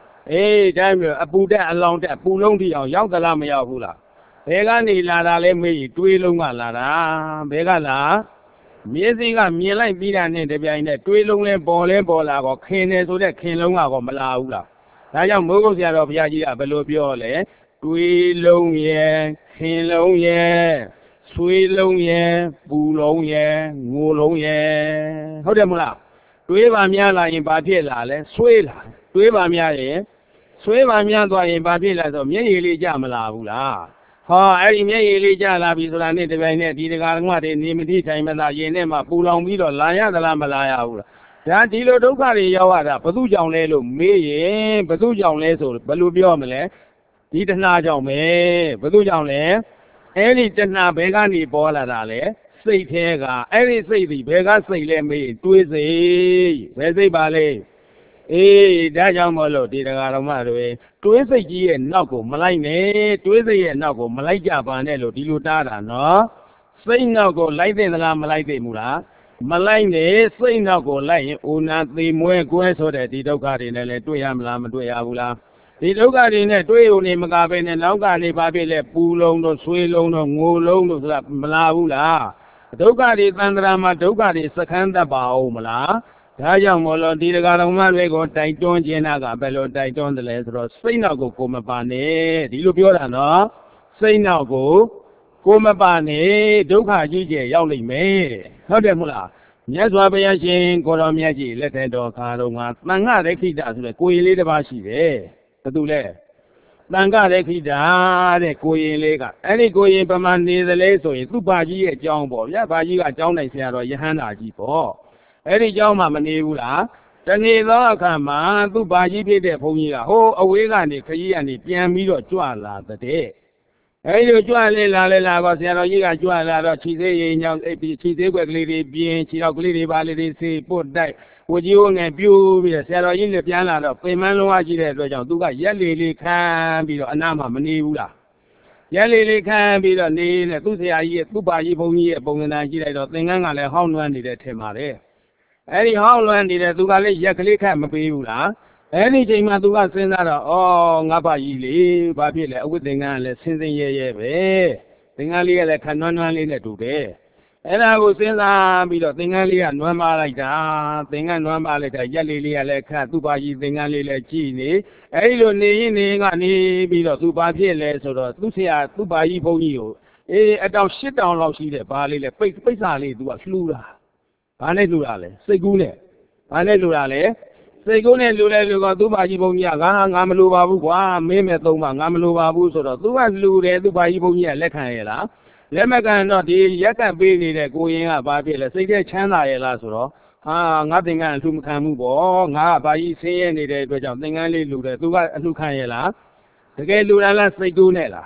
S1: Damn you, a Buddha along that Pulongi or Yangalama Hula. Begani Lada let me, Twilunga Lada, Begala. Music and me like Bidan in the behind the Twilung Bola or Kane so that Kinlunga or Malaula. I am Mosia of Yagia below Biole, Twilung ye, Kinlung ye, Swilung ye, Bulong ye, Wolong ye. How them up? Twivamia in Batilla, Swila, Twivamia, Swivamia in Batilla, so Mili Jamala. I may Elijah Bisolani, the Venet, the Garma, the Nimiti time and Yenema, Pulong Mido, Laya, the Lamalaya. That Dilo Dokari Yawada, Padujan Lelo, me, Padujan Leso, Balubiomele, Titana me, Padujan Le, any Tena Begani Bola, say Tega, any say the Bega say me, Twizy, Vese Bale. That young Molo did a Garamare. Twizy ye and Noko, Malay, Twizy and Noko, Malaya Banello, Dilutara, no? Say Noko, like the Lamalite Mula. Malay, say Noko, like Una the Mue Gueso that the Dogarin and Tuyam Lam Tuyavula. The Dogarin at Tuyuni Magabin and Logani Babile, Pulong, no Swilong, no Mulong, no Malaula. Dogari Sandrama, Dogari Sakanda Baumala. Young Molo did a Garamare go Titon Jenaga, Bello Titon the Lesros, say now go Comabane, Dilupiola, no? Say now go Comabane, Doka Gigi, Yoli May. How them mula? Yes, Wabayashi, Goromiaji, let the dog Karoma, Manga, the kid does the Kuili the Bashi, the Dule. Manga, the kid, the Kuilega. Any Kuyi Pamani, the Leso, Tupaji, a Jumbo, Yabaji, a John, I said, or Yahana Jipo. Any Jama Manila, the Nila Kama, Dubaji did a Pumila, ho away on the Kay and the Piamiro Juala the day. Any Juala was Yara Juala, Chise, Lady, being Chilagli, Valley, say, put that. Would you and Pew be a Sarah in the piano of Pemanoaji, Duga, Yelly can be Anama Manila. Yelly can be the name, Tusia, Tubaji, Pony, Bonanaji, Thinganga, how one did a Temare. Any Holland did a Dugali Yakli Camapula. Anything Matuga send out, oh, Napaili, Babila, with the Nala, Sinzing Ye, Tingali, Canonali today. And I was in the middle of Tingali and Norma like that, Thing and Norma like a Yelly, like Tubaji, Tingali, like Chini, Eloni, Nani, Bido, Tubaji, so Lucia, Tubaji, Ponio. I don't sit down, Losi, Bali, Pesali, to a flura. Panelurale, Segune, Panelurale, Segune Lule, Dubaji Bonia, Gamaluba, Memetoma, Gamaluba, so Duba Lure, Dubai Bonia, Lecaela, Lemagan not yet be going up by the Sige China, Lasoro, nothing and to Camubo, Nabai, say any day, but something only Lucaela, the gay Lula Segunela.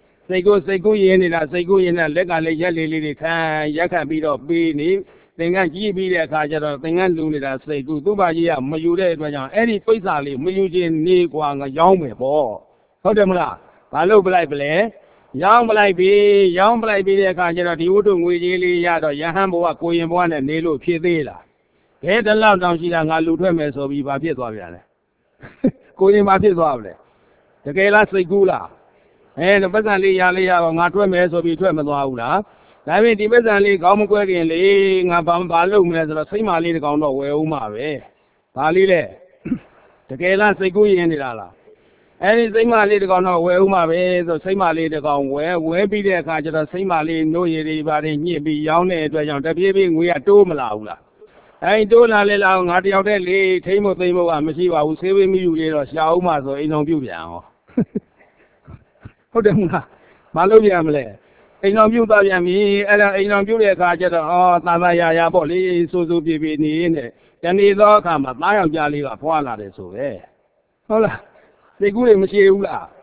S1: Seguin, legally, Yelly, Yaka beat of Beanie. Tengan GB the Kaja, Tengan Luna say to Dubaji, Mayude, any Paisali, Mayujin, Niguang, a young ball. Hodemla, Palo Blibele, young Bliby, the Kaja, the Udum, Willie Yado, Yahambo, Koyam one and Nelo Pidela. Get the love down, she and I look them as of Viva Pietrovia. Koyam Pietrovia. The Gala Segula. And the Basali Yalia, not mess of Vitremaula. I mean, the Bezali, Gamuquari, laying about Balum as a Simali, the Gondo, where Umare. Palile. The Gala Segui and Lala. Any Simali, the Gondo, where Umare, the Simali, the Gon, where be there, Kaja, Simali, no anybody, be young, the baby, we are two Malaula. I don't allow Nadi, Tamo, and Messiva, who saving me, or Shauma, or in no beauty. Hodemna, Malubiamle. In no beauty, and in no beauty, Kaja, oh, Tamaya, Boli, Suzu, Bibi, then he's all come, but my Jali, Puana, so there. Hola, the good Monsieur,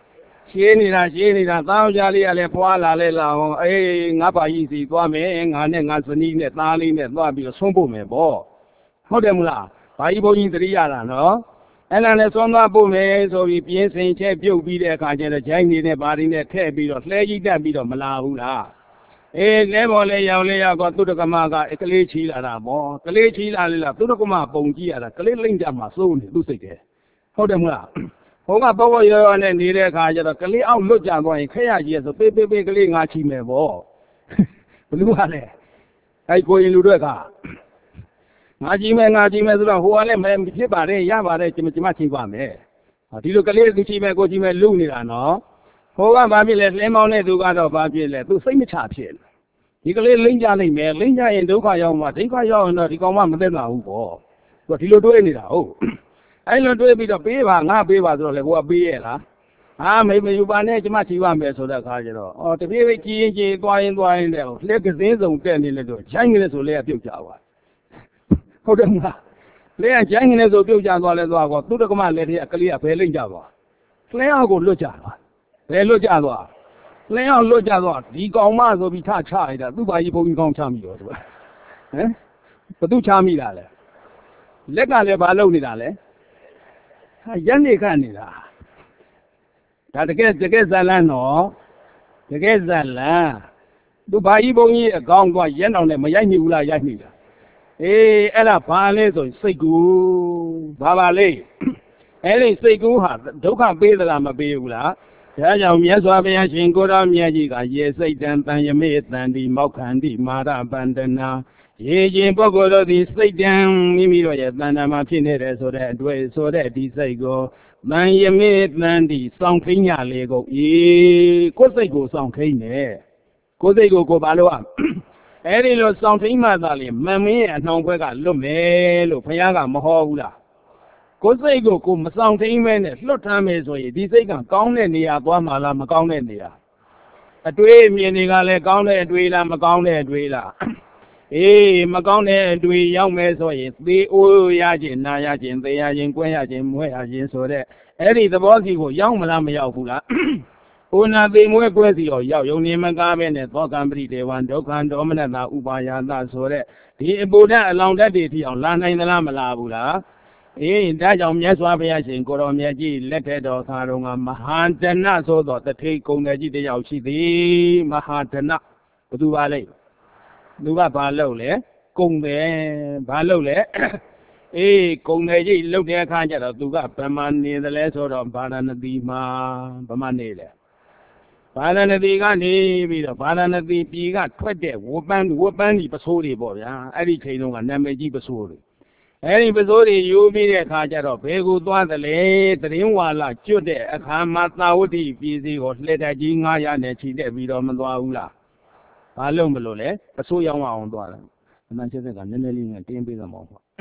S1: ရှင်းနေတာသားကြလေးကလည်းဖွာလာလဲလာအောင်အေးငါပါကြီးစီသွားမယ်ငါနဲ့ငါဇနီးနဲ့သားလေးနဲ့သွားပြီးတော့ဆုံးဖို့မယ်ပေါ့ဟုတ်တယ်မလားဘာကြီးဘုန်းကြီးသတိရတာနော်အဲ့ဒါနဲ့သွန်းသွားဖို့မယ်ဆိုပြီးပြင်းစင်ချက်ပြုတ်ပြီးတဲ့အခါကျတော့ဂျိုင်းနေနဲ့ဘာတွေနဲ့ထည့်ပြီးတော့လှဲကြီးတက်ပြီးတော့မလာဘူးလားအေးလဲပေါ်လဲရောက်တော့သူတကမကကလေးချီလာတာပေါ့ကလေးချီလာလေလားသူတကမပုံကြည့်ရတာကလေးလိမ့်ကြမှာစိုးနေသူစိတ်တယ်ဟုတ်တယ်မလားဟိုကပေါ်ရောနဲ့နေတဲ့အခါကျတော့ကလေးအောက်လွတ်ကြသွားရင်ခရကြီးဆိုပေးကလေးငါချီမယ်ပေါ့ဘလူးကလည်းအဲ့ကိုရင်လူတွေကငါကြည့်မယ်ဆိုတော့ဟိုကလည်းမဖြစ်ပါတယ်ရပါတယ်ကျမချိန်ပါမယ်ဒီလိုကလေးသူကြည့်မယ်ကိုကြည့်မယ်လူနေတာနော်ဟိုကဘာဖြစ်လဲလင်းမောင်းတဲ့သူကတော့ဘာဖြစ်လဲသူစိတ်မချဖြစ်ဒီကလေးလိမ့်ကြလိမ့်မယ်လိမ့်ကြရင်ဒုက္ခရောက်မှာဒုက္ခရောက်ရင်တော့ဒီကောင်မမသက်သာဘူးပေါ့သူကဒီလိုတွေးနေတာဟုတ်အဲ့လိုတွေးပြီးတော့ပေးပါငါပေးပါဆိုတော့လေကိုကပေးရဲ့လားမေယူပါနဲ့ကျမချိန်ပါမယ်ဆိုတဲ့အခါကျတော့တပြေးကြည်ရင်သွားရင်တဲ့လှက်ကစင်းစုံတက်နေလေတော့ဂျိုင်းကလေးဆိုလဲပြုတ်ကြပါဟုတ်တယ်မလားလဲဂျိုင်းကလေးဆိုပြုတ်ကြသွားလဲသွားကောသူတကမလက်ထဲကလေးကဘယ်လိမ့်ကြသွားလဲအောက်ကိုလွတ်ကြသွားဘယ်လွတ်ကြသွားလဲအောက်လွတ်ကြသွားဒီကောင်မဆိုပြီးထချလိုက်တာသူ့ဘာကြီးဘုံကြီးကောင်းချမိရောသူဟမ်ဘသူချမိတာလဲလက်ကလည်းဘာလုပ်နေတာလဲရက်နေခတ်နေတာဒါတကယ်ဇလန်းနော်တကယ်ဇလန်းသူဘာကြီးဘုံကြီးအကောင်းသွားရက်အောင်နဲ့မရိုက်မိဘူးလားရိုက်မိလားအေးအဲ့ဒါဘာလဲဆိုစိတ်ကူဘာပါလဲအဲ့ဒီစိတ်ကူဟာဒုက္ခပေးသလားမပေးဘူးလားဒါကြောင့်မြတ်စွာဘုရားရှင်ကိုတော်မြတ်ကြီးကရေစိတ်တံတန်ယမေတန်ဒီမောက္ခန္တိမာရပန္တနာရေခြင်းပုဂ္ဂိုလ်တို့သည်စိတ်တံမိမိတို့ရဲ့တဏ္ဍာမှာဖြစ်နေတယ်ဆိုတဲ့အတွေ့ဆိုတဲ့ဒီစိတ်ကိုတန်ယမေတန်ဒီစောင့်ခိညာလေကုန်ကိုယ်စိတ်ကိုစောင့်ခိနေကိုယ်စိတ်ကိုဘာလို့အဲ့ဒီလိုစောင့်ထိန်မှသာလေမမင်းရဲ့အနှောင်ဘက်ကလွတ်မယ်လို့ဘုရားကမဟောဘူးလားကိုယ်စိတ်ကိုမစောင့်ထိန်မဲနဲ့လွတ်ထမ်းမယ်ဆိုရင်ဒီစိတ်ကကောင်းတဲ့နေရာသွားမှလားမကောင်းတဲ့နေရာအတွေးမြင်တွေကလည်းကောင်းတဲ့အတွေးလားမကောင်းတဲ့အတွေးလားအေးမကောင်းတဲ့အတွေးရောက်မယ်ဆိုရင်သေအိုးရခြင်းနာရခြင်းသေရခြင်းကွဲရခြင်းမွဲရခြင်းဆိုတဲ့အဲ့ဒီသဘောစီကိုရောက်မလားမရောက်ဘူးလားဩနာသိမွဲကွဲစီတော့ရောက်ယုံနေမကားပဲနဲ့သောကံပရိဒေဝံဒုက္ခံဒေါမနတာဥပါယတာဆိုတဲ့ဒီအပူဓာတ်အလောင်းဓာတ်တွေထိအောင်လာနိုင်သလားမလာဘူးလားအေးဒါကြောင့်မြတ်စွာဘုရားရှင်ကိုတော်မြတ်ကြီးလက်ထက်တော်ခါတော်ကမဟာဒနဆိုတော့တထိတ်ကုံတယ်ကြီးတယောက်ရှိသည်မဟာဒနဘသူပါလဲသူကဘာလုပ်လဲကုံတယ်ဘာလုပ်လဲအေးကုံတယ်ကြီးလှုပ်တဲ့အခါကျတော့သူကဗမာနေတယ်လဲဆိုတော့ဗာရဏသီမှာဗမာနေတယ်ဗာရဏသီကနေပြီးတော့ဗာရဏသီပြည်ကထွက်တဲ့ဝပန်းဒီပစိုးတွေပေါ့ဗျာအဲ့ဒီချိန်တုန်းကနာမည်ကြီးပစိုးတွေအဲ့ဒီပစိုးတွေယူပြီးတဲ့အခါကျတော့ဘယ်ကိုသွားသလဲသတင်းဝါလာကျွတ်တဲ့အခါမှာသာဝတိပြည်စီကိုလှည့်တက်ကြီး900နဲ့ခြိတက်ပြီးတော့မသွားဘူးလားဘာလို့မလို့လဲပစိုးရောင်းအောင်သွားတယ်အမှန်ချက်ကနည်းနည်းလေးနဲ့တင်းပေးသမောပေါ့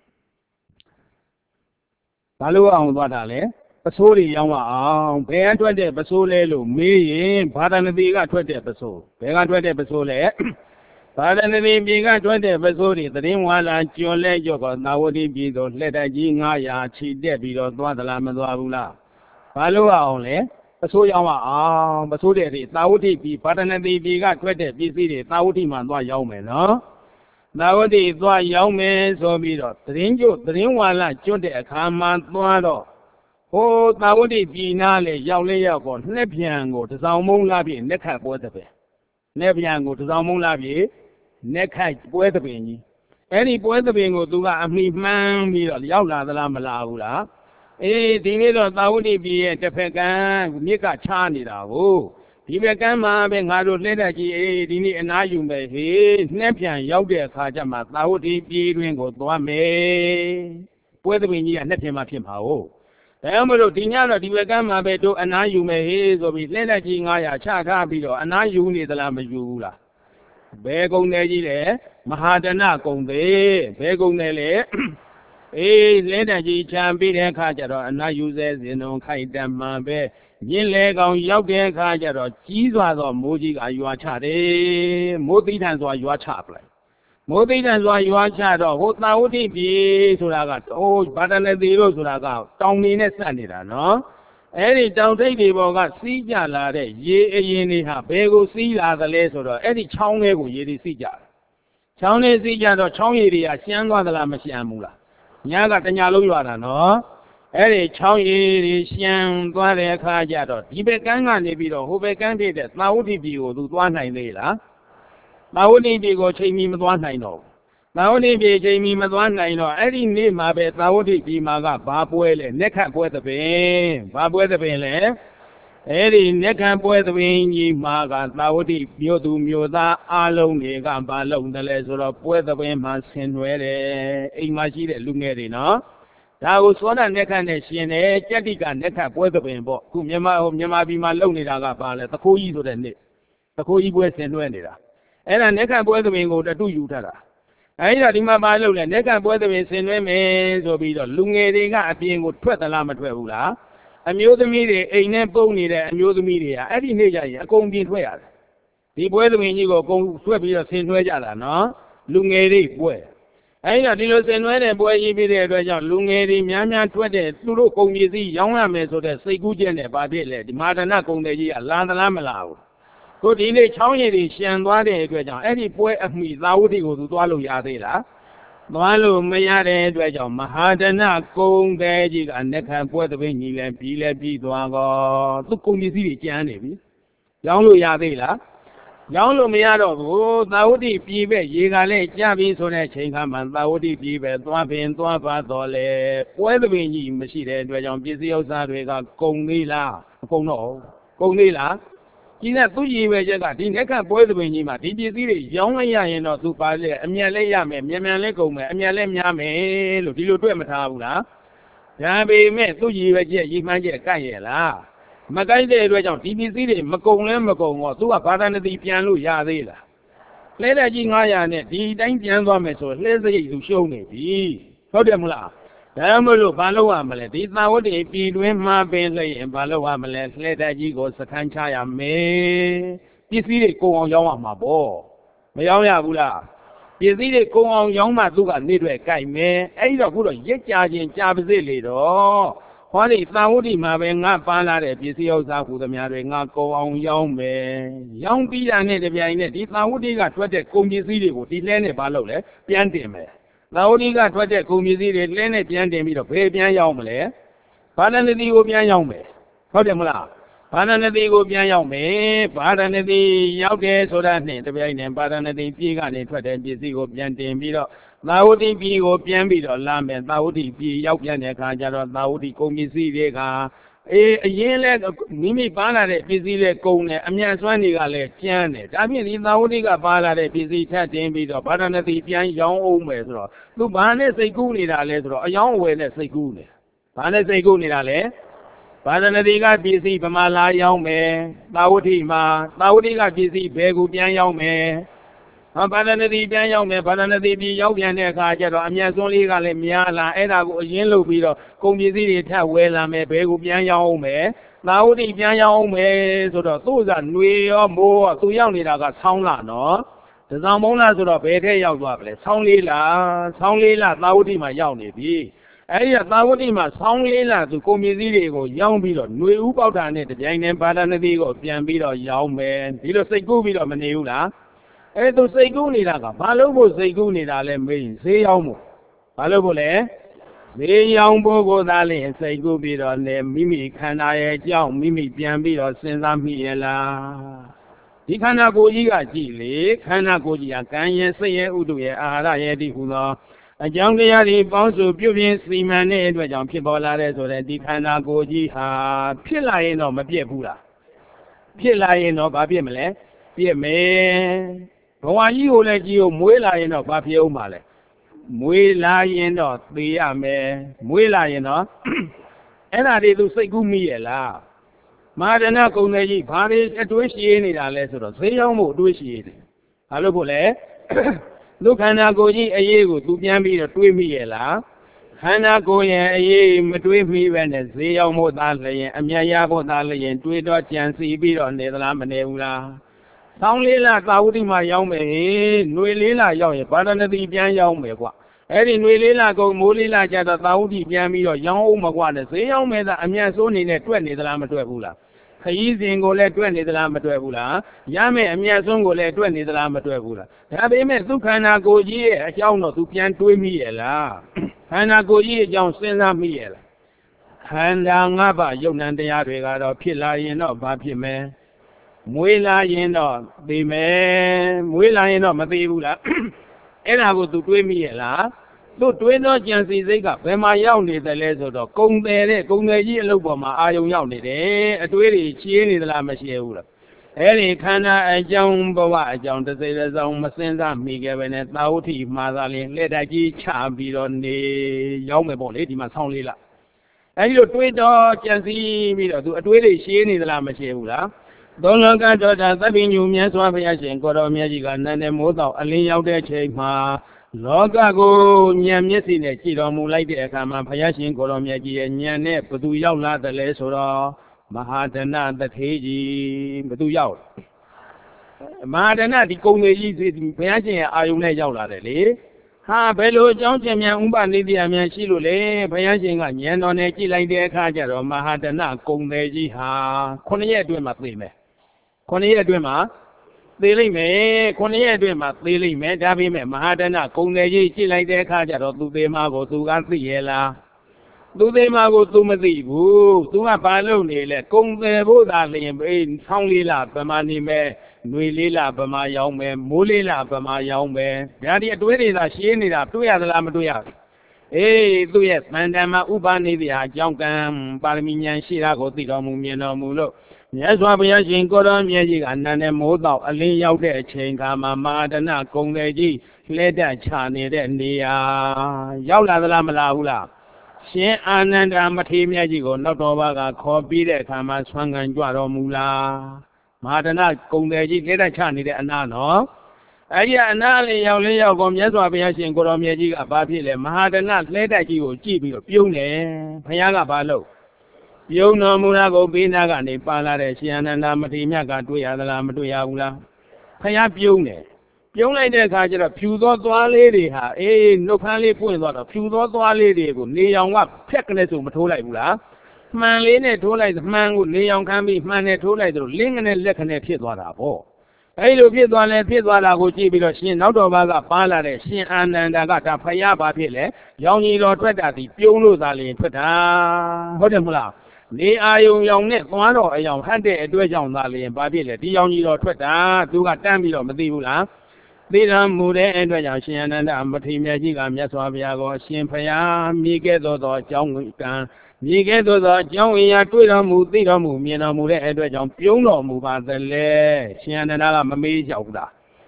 S1: ဘာလို့အောင်သွားတာလဲပစိုးတွေရောင်းအောင်ဘယ်ကထွက်တဲ့ပစိုးလဲလို့မေးရင်ဗာရဏသီကထွက်တဲ့ပစိုးဘယ်ကထွက်တဲ့ပစိုးလဲဗာရဏသီပြည်ကထွက်တဲ့ပစိုးတွေသတင်းဝါလာကျွလဲကြော့ကသာဝတိပြည်သို့လှည့်တက်ကြီး900ခြိတက်ပြီးတော့သွားသလားမသွားဘူးလားဘာလို့အောင်လဲပစိုးရောင်းအောင်ပစိုးတွေသာဝတိပြည်ဗာရဏသီပြည်ကထွက်တဲ့ပစ္စည်းတွေသာဝတိမှာသွားရောင်းမယ်နော်သာဝတိသွားရောင်းမယ်ဆိုပြီးတော့သတင်းဝါလာကျွတ်တဲ့အခါမှာသွားတော့ဟိုသာဝတိပြည်နာလေရောက်ပေါ့နှစ်ပြန်ကိုတစောင်းမုံလာပြီလက်ခတ်ပွဲတဲ့ပဲနှစ်ပြန်ကိုတစောင်းမုံလာပြီလက်ခတ်ပွဲတဲ့ပင်ကြီးအဲ့ဒီပွဲတဲ့ပင်ကိုသူကအမိမှန်းပြီးတော့ရောက်လာသလားမလာဘူးလားအေးဒီနေ့တော့သာဝတိပြည်ရဲ့တစ်ဖက်ကမြစ်ကချားနေတာကိုဒီဘက်ကမ်းမှာပဲငါတို့လက်တက်ကြီးအေးဒီနေ့အနားယူမယ်ဟေးနှစ်ပြန်ရောက်တဲ့အခါကျမှသာဝတိပြည်တွင်ကိုသွားမယ်ပွဲတဲ့ပင်ကြီးကနှစ်ပြန်မှဖြစ်မှာဟုတ်ဒါမှမဟုတ်ဒီညတော့ဒီဘက်ကမ်းမှာပဲတို့အနားယူမယ်ဟေးဆိုပြီးလက်လက်ကြီး900ချထားပြီးတော့အနားယူနေသလားမယူဘူးလားဘယ်ကုံတယ်ကြီးလဲမဟာဒနကုံတယ်ဘယ်ကုံတယ်လဲအေးလက်တက်ကြီးချမ်းပြီးတဲ့အခါကျတော့အနားယူစေစဉ်တော်ခိုက်တမ်းမှာပဲမြင်းလေကောင်ရောက်တဲ့အခါကျတော့ကြီးစွာသောမိုးကြီးကရွာချတယ်မိုးသိထန်စွာရွာချပလိုက်မိုးသိတဲ့စွာရွာချတော့ဟိုသာဝတိပြည်ဆိုတာကဟိုဗာတနသီလို့ဆိုတာကတောင်နေနဲ့ဆက်နေတာနော် Any down take the boga, see jala, ye a yeniha, bego see la the less or any chong ego ye see jar. Chong is the jar or chong area, Sianga the Lamasiamula. Yaga Tanyalo Yara, no? Any chong is Siang, Guare Kajato, Tibetanga Nebido, who began it, now did you do 1 night later? Now did you go change me 1 night no? Now did you change me 1 night no? I didn't need my bed, now did be Maga, Babuele, neck up with the pain, Babu with the pain, Eddie, neck up with the pain, ye Maga, now did you do Muda, alone, ye gamba, alone, the lesser of weather pain, must send where imagine looking at it, no? That was one and neck and a shin, a Jessica, neck up with the pain, but whom Yama be my lonely Dagapa, the cool easel than it. The cool west and Wenida. And a neck up with the pain go to do you, Tara. I got in my Bible and they can weather in St. Remains or be the Lunga being with Twitter Lama Twella. And you the media, a name pony there, and you the media. I didn't need a comb being where. The weather when you go sweep your St. Regala, no? Lunga boy. I got in St. Rene boy, you be there, Lunga, Yamian 20, Tulu Kong, you see, young man, so that say good gender, but the Madana Kong, the Landa Lamala. Good in the Chong Shan Wade, any boy of me, Laudi go to Dwalo Yadela. Dwalo Mayade, Mahadana, Kong, Daji, and Nekan Port of Winnie, and Pila Pidwago, to Kumisi Janibi. Yanglo Yadela. Yanglo Mayado, Laudi Pibe, Yigale, Javi, so that Chingham, and Laudi Pibe, Twapin, Twapa, Dole, whether we machine, Dwajon, Bizio Sadwega, Kongila, Kongila. In that 2 years, I think I can't boil the Winima. Did you see the young Yan or two Pale, Amialeyame, Yamaleko, Amialem Yame, Lutilo Mataula? Yabe met 2 years, you might get Kayela. Magaide, TBC, Macon, Macon, or 2 apartment the piano Yadela. Later, Jingayan, the Dangian Meso, let's say to show me. Hodemla. Damolo, Balo Amelet, it's now what they feed when my Bentley and Balo Amelet, let that you go Sakanchaya me. You see they go on Yama ball. Mayaya Bula. You see they go on Yama Duga Nidwe Kai me, either good yet charging Chabzilli. What is now what him having not found out if you see Osa who the Mary not go on young me. Young Peter native behind it, it's now what he got 20 Kumbi City with the Lenny Balo, Piantime. Laudi got what they call music, Lenny Piantime, the Fabian Yomle. Pardon the Obian Yombe. Hodemla. Pardon the Obian Yombe. Pardon the Yauke, so that name, the very name, pardon the Pigan, and Twitter, busy Obian Timbido. Laudi be Obian Bido, Lamb, and Laudi be Yaukian, Kajaro, Laudi Comisi, a year Mimi Bana, busy cone, Amian Swanigale, Janet. I mean, if Laudiga Bala, busy Tatin Bido, pardon the Pian young old mesro. Lubane say Gunida letter, a young way, let's say Gune. Bana say Gunida. Padana got busy, Pamala young man, Laudi got busy, Begu Pian young man. Padana the Pian young man, Padana the Yogan, Amias only got a Miala, and I was yellow beetle, Comisi, Tawella, Begu Pian young man. Laudi Pian young man, so the Susan, we are more too young, I got sound, no? The Zamona sort of better young, soundly la, Laudi my young lady. I thought him a soundly lad to come young beetle, no about it, the young and Padanadigo, Pian beetle, young man, he does say go beetle, Manila. And to say go nida, Palobo say go nida, let me say almost. Palobole, say young Bogo Dali and say go beetle, and then Mimi can I young Mimi Pian beetle, send them here. He cannot go yiga chili, cannot go ya, can you say Udu, Ara Yedi Hula. A young lady bounds to beauty, seaman, and with young people so that they cannot go jiha, Pilain or Mabia. Pilain or Babimele, dear man. Why you let you Muela in or Babio Male? Muela in or the Ame, Muela in or and I did to say good meal. Madana Conaji, Paris, at which she any lesson, say almost do she. Allopole. Look, Hana go ye a year to Yambi or Twimiela. Hana go ye a year between me when they say almost Dali, and Yayabo Dali, and Twitter and see beat on the Lamanela. Soundly like Laudi my young man, no lila young, but another young man. Eri Nuela go Molila Jada Saudi Yamio, young Magwana, say young mother, a mere son in a 20 the Lamatuabula. He go let 20 the Lamatuabula, Yame, a mere son go let 20 the Lamatuabula. Have him as Tukana go ye, a young no to pian to me, la. Hana go ye, young Sena Miel. Handangaba, Yonandia, or Pilla, you know, Papi man. Muela, you know, the man, Muela, you know, Matibula. And I go to 20 la. So 20 chances they got when my young is the less of the Kong there, Kong the yellow bomber, I young it, a 20 chin is the Lamashia. Any kind of a young boy, John the sailors on Masenza, me given it now, Mazalin, let a G charm be on the young boy, my son Lila. And you 20 chances me to a 20 chin is the Lamashia. Don't look at the Union Swabian, Godomiagic, and then most of a lay out there, check my Logago, Yamyesine, Chidomu like the Kama Payashin, Godomiagi, and Yane, but do you not the Lesora, Mahatana, the Teji, but do you? Mahatana, the Kome, Payashin, are you lay out there? Ha, Bello, Johnson, Umba, Lydia, Shilule, Payashin, and Yan on a like the Kaja, or Mahatana, Kome, ha, Konya do my play. Konya do my Lily me, Konya do my Lily me, Davi me, Mahadana, Konya, like the Kaja, or do they mago to Gabriela? Do they mago to Madibu, to a balloon, let Kong the Buddha in Songila, Bamani me, Nuilila, Bama young man, Mulila, Bama young man. Daddy, do it as she ended up to Yadamaduya. Eh, do yes, Mandama Ubani, the young Baraminian Shirago, the Mumino Mulo. Yes, what we are seeing, go on, Yaji, and then moved out a lay out there, chain, Mama, and not Kong Leji, let that Chani, then the Yaula Lamala. She and Amati Yajigo, not over, copy the Kama Swang and Juaro Mula. Madana, Kong Leji, let a Chani, and no. Aya Nali Yalia from Yaswabiashi and Goromiaji about it, Mahadana, let that you keep your Pune, Payaga Balo. You know Murago Binaga, the Palare, and Lamatimaga to Yadalamatuyagula. Payap Pune. Pune, the Kaja, Pudo to a lady, no pally point, a Pudo to a lady, Leon what, Peckness of Matula. Man, Lene to like man would Leon can be man to like the Ling and Lekan Pidwara. I look at one and Pidwara go to be seen out of Baga Palare, she and I got a Payaba Pile, Young Lord Tredati, Pulu Dali, Peta, Hodemula. The young net one or a young handed to a young Dali and Babile, the young Lord Tweta, do got Tambilo Medibula. They don't move and Yanshin and Amati and Yaswabiago, Shimpaya, Miguel, Young Gan. Miguel, young Yatuida Mudira Mumina Mure and John Puno Muba the Le, Shianana Mami Jauda.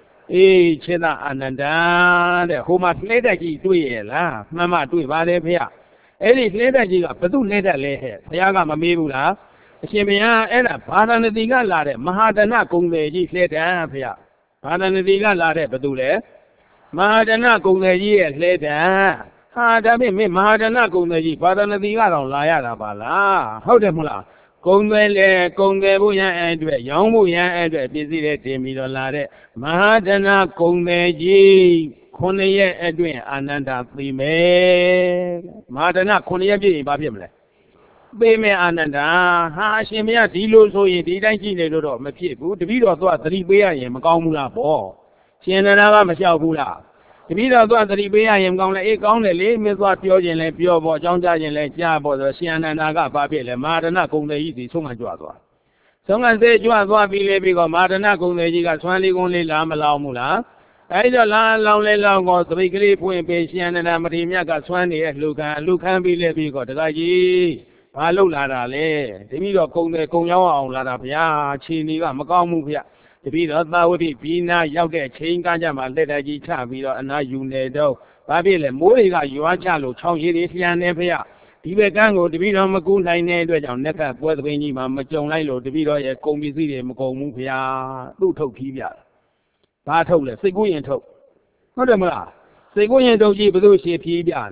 S1: Eh, Chena Ananda, the whom I played a key to ye, la, Mamma to Valevia. Any later you got Padu later lay Yaga Mamibula, Shimia and a Padan the Gala, Mahadana Kungi later, Padan the Gala, Padule, Mahadana Kungi later. Ha, that means Mahadana Kungi, Padan the Gala, Layada Bala, how the Mula. Conge Buya and young Buya and busy Timmy Lade, Mahadana Conge, Coney Edwin, Ananda, Prime, Madana Coney, Babimle. Beme Ananda, ha, she may have Dilo so in the 19 of Mapibu, the video of 3 Bea and Magamula Ball. She and another Michelle Bula. The video of 3 Bea and Gong Gong, the lame is what Pio and Pio, John Jajan, and Jabo, the Sienna Babi, Madana Conge easy, so much. Someone said you are what we live because Madana Conge got 20 only Lama Mula. I don't long long or 3 great point patient and Amatimia got 20 Lucan be living got the Gaji. Palo Lada Le, the video of Conge Conyo, Lada Pia, Chini, Macamuvia. The video of Baudi, Pina, Yauke, Chain Gajama, Leda Chavio, and I Unedo. Babile, Moriga, Yuachalo, Chong Yidisian Nepia. Tibetango, the video of Macun, I named on Neka, whether we need Mamma John Lilo, the video of Comizi, Macomuvia, Luto Pivia. Batole, Seguin told. What am I? Seguin told you, but those she Pibiane.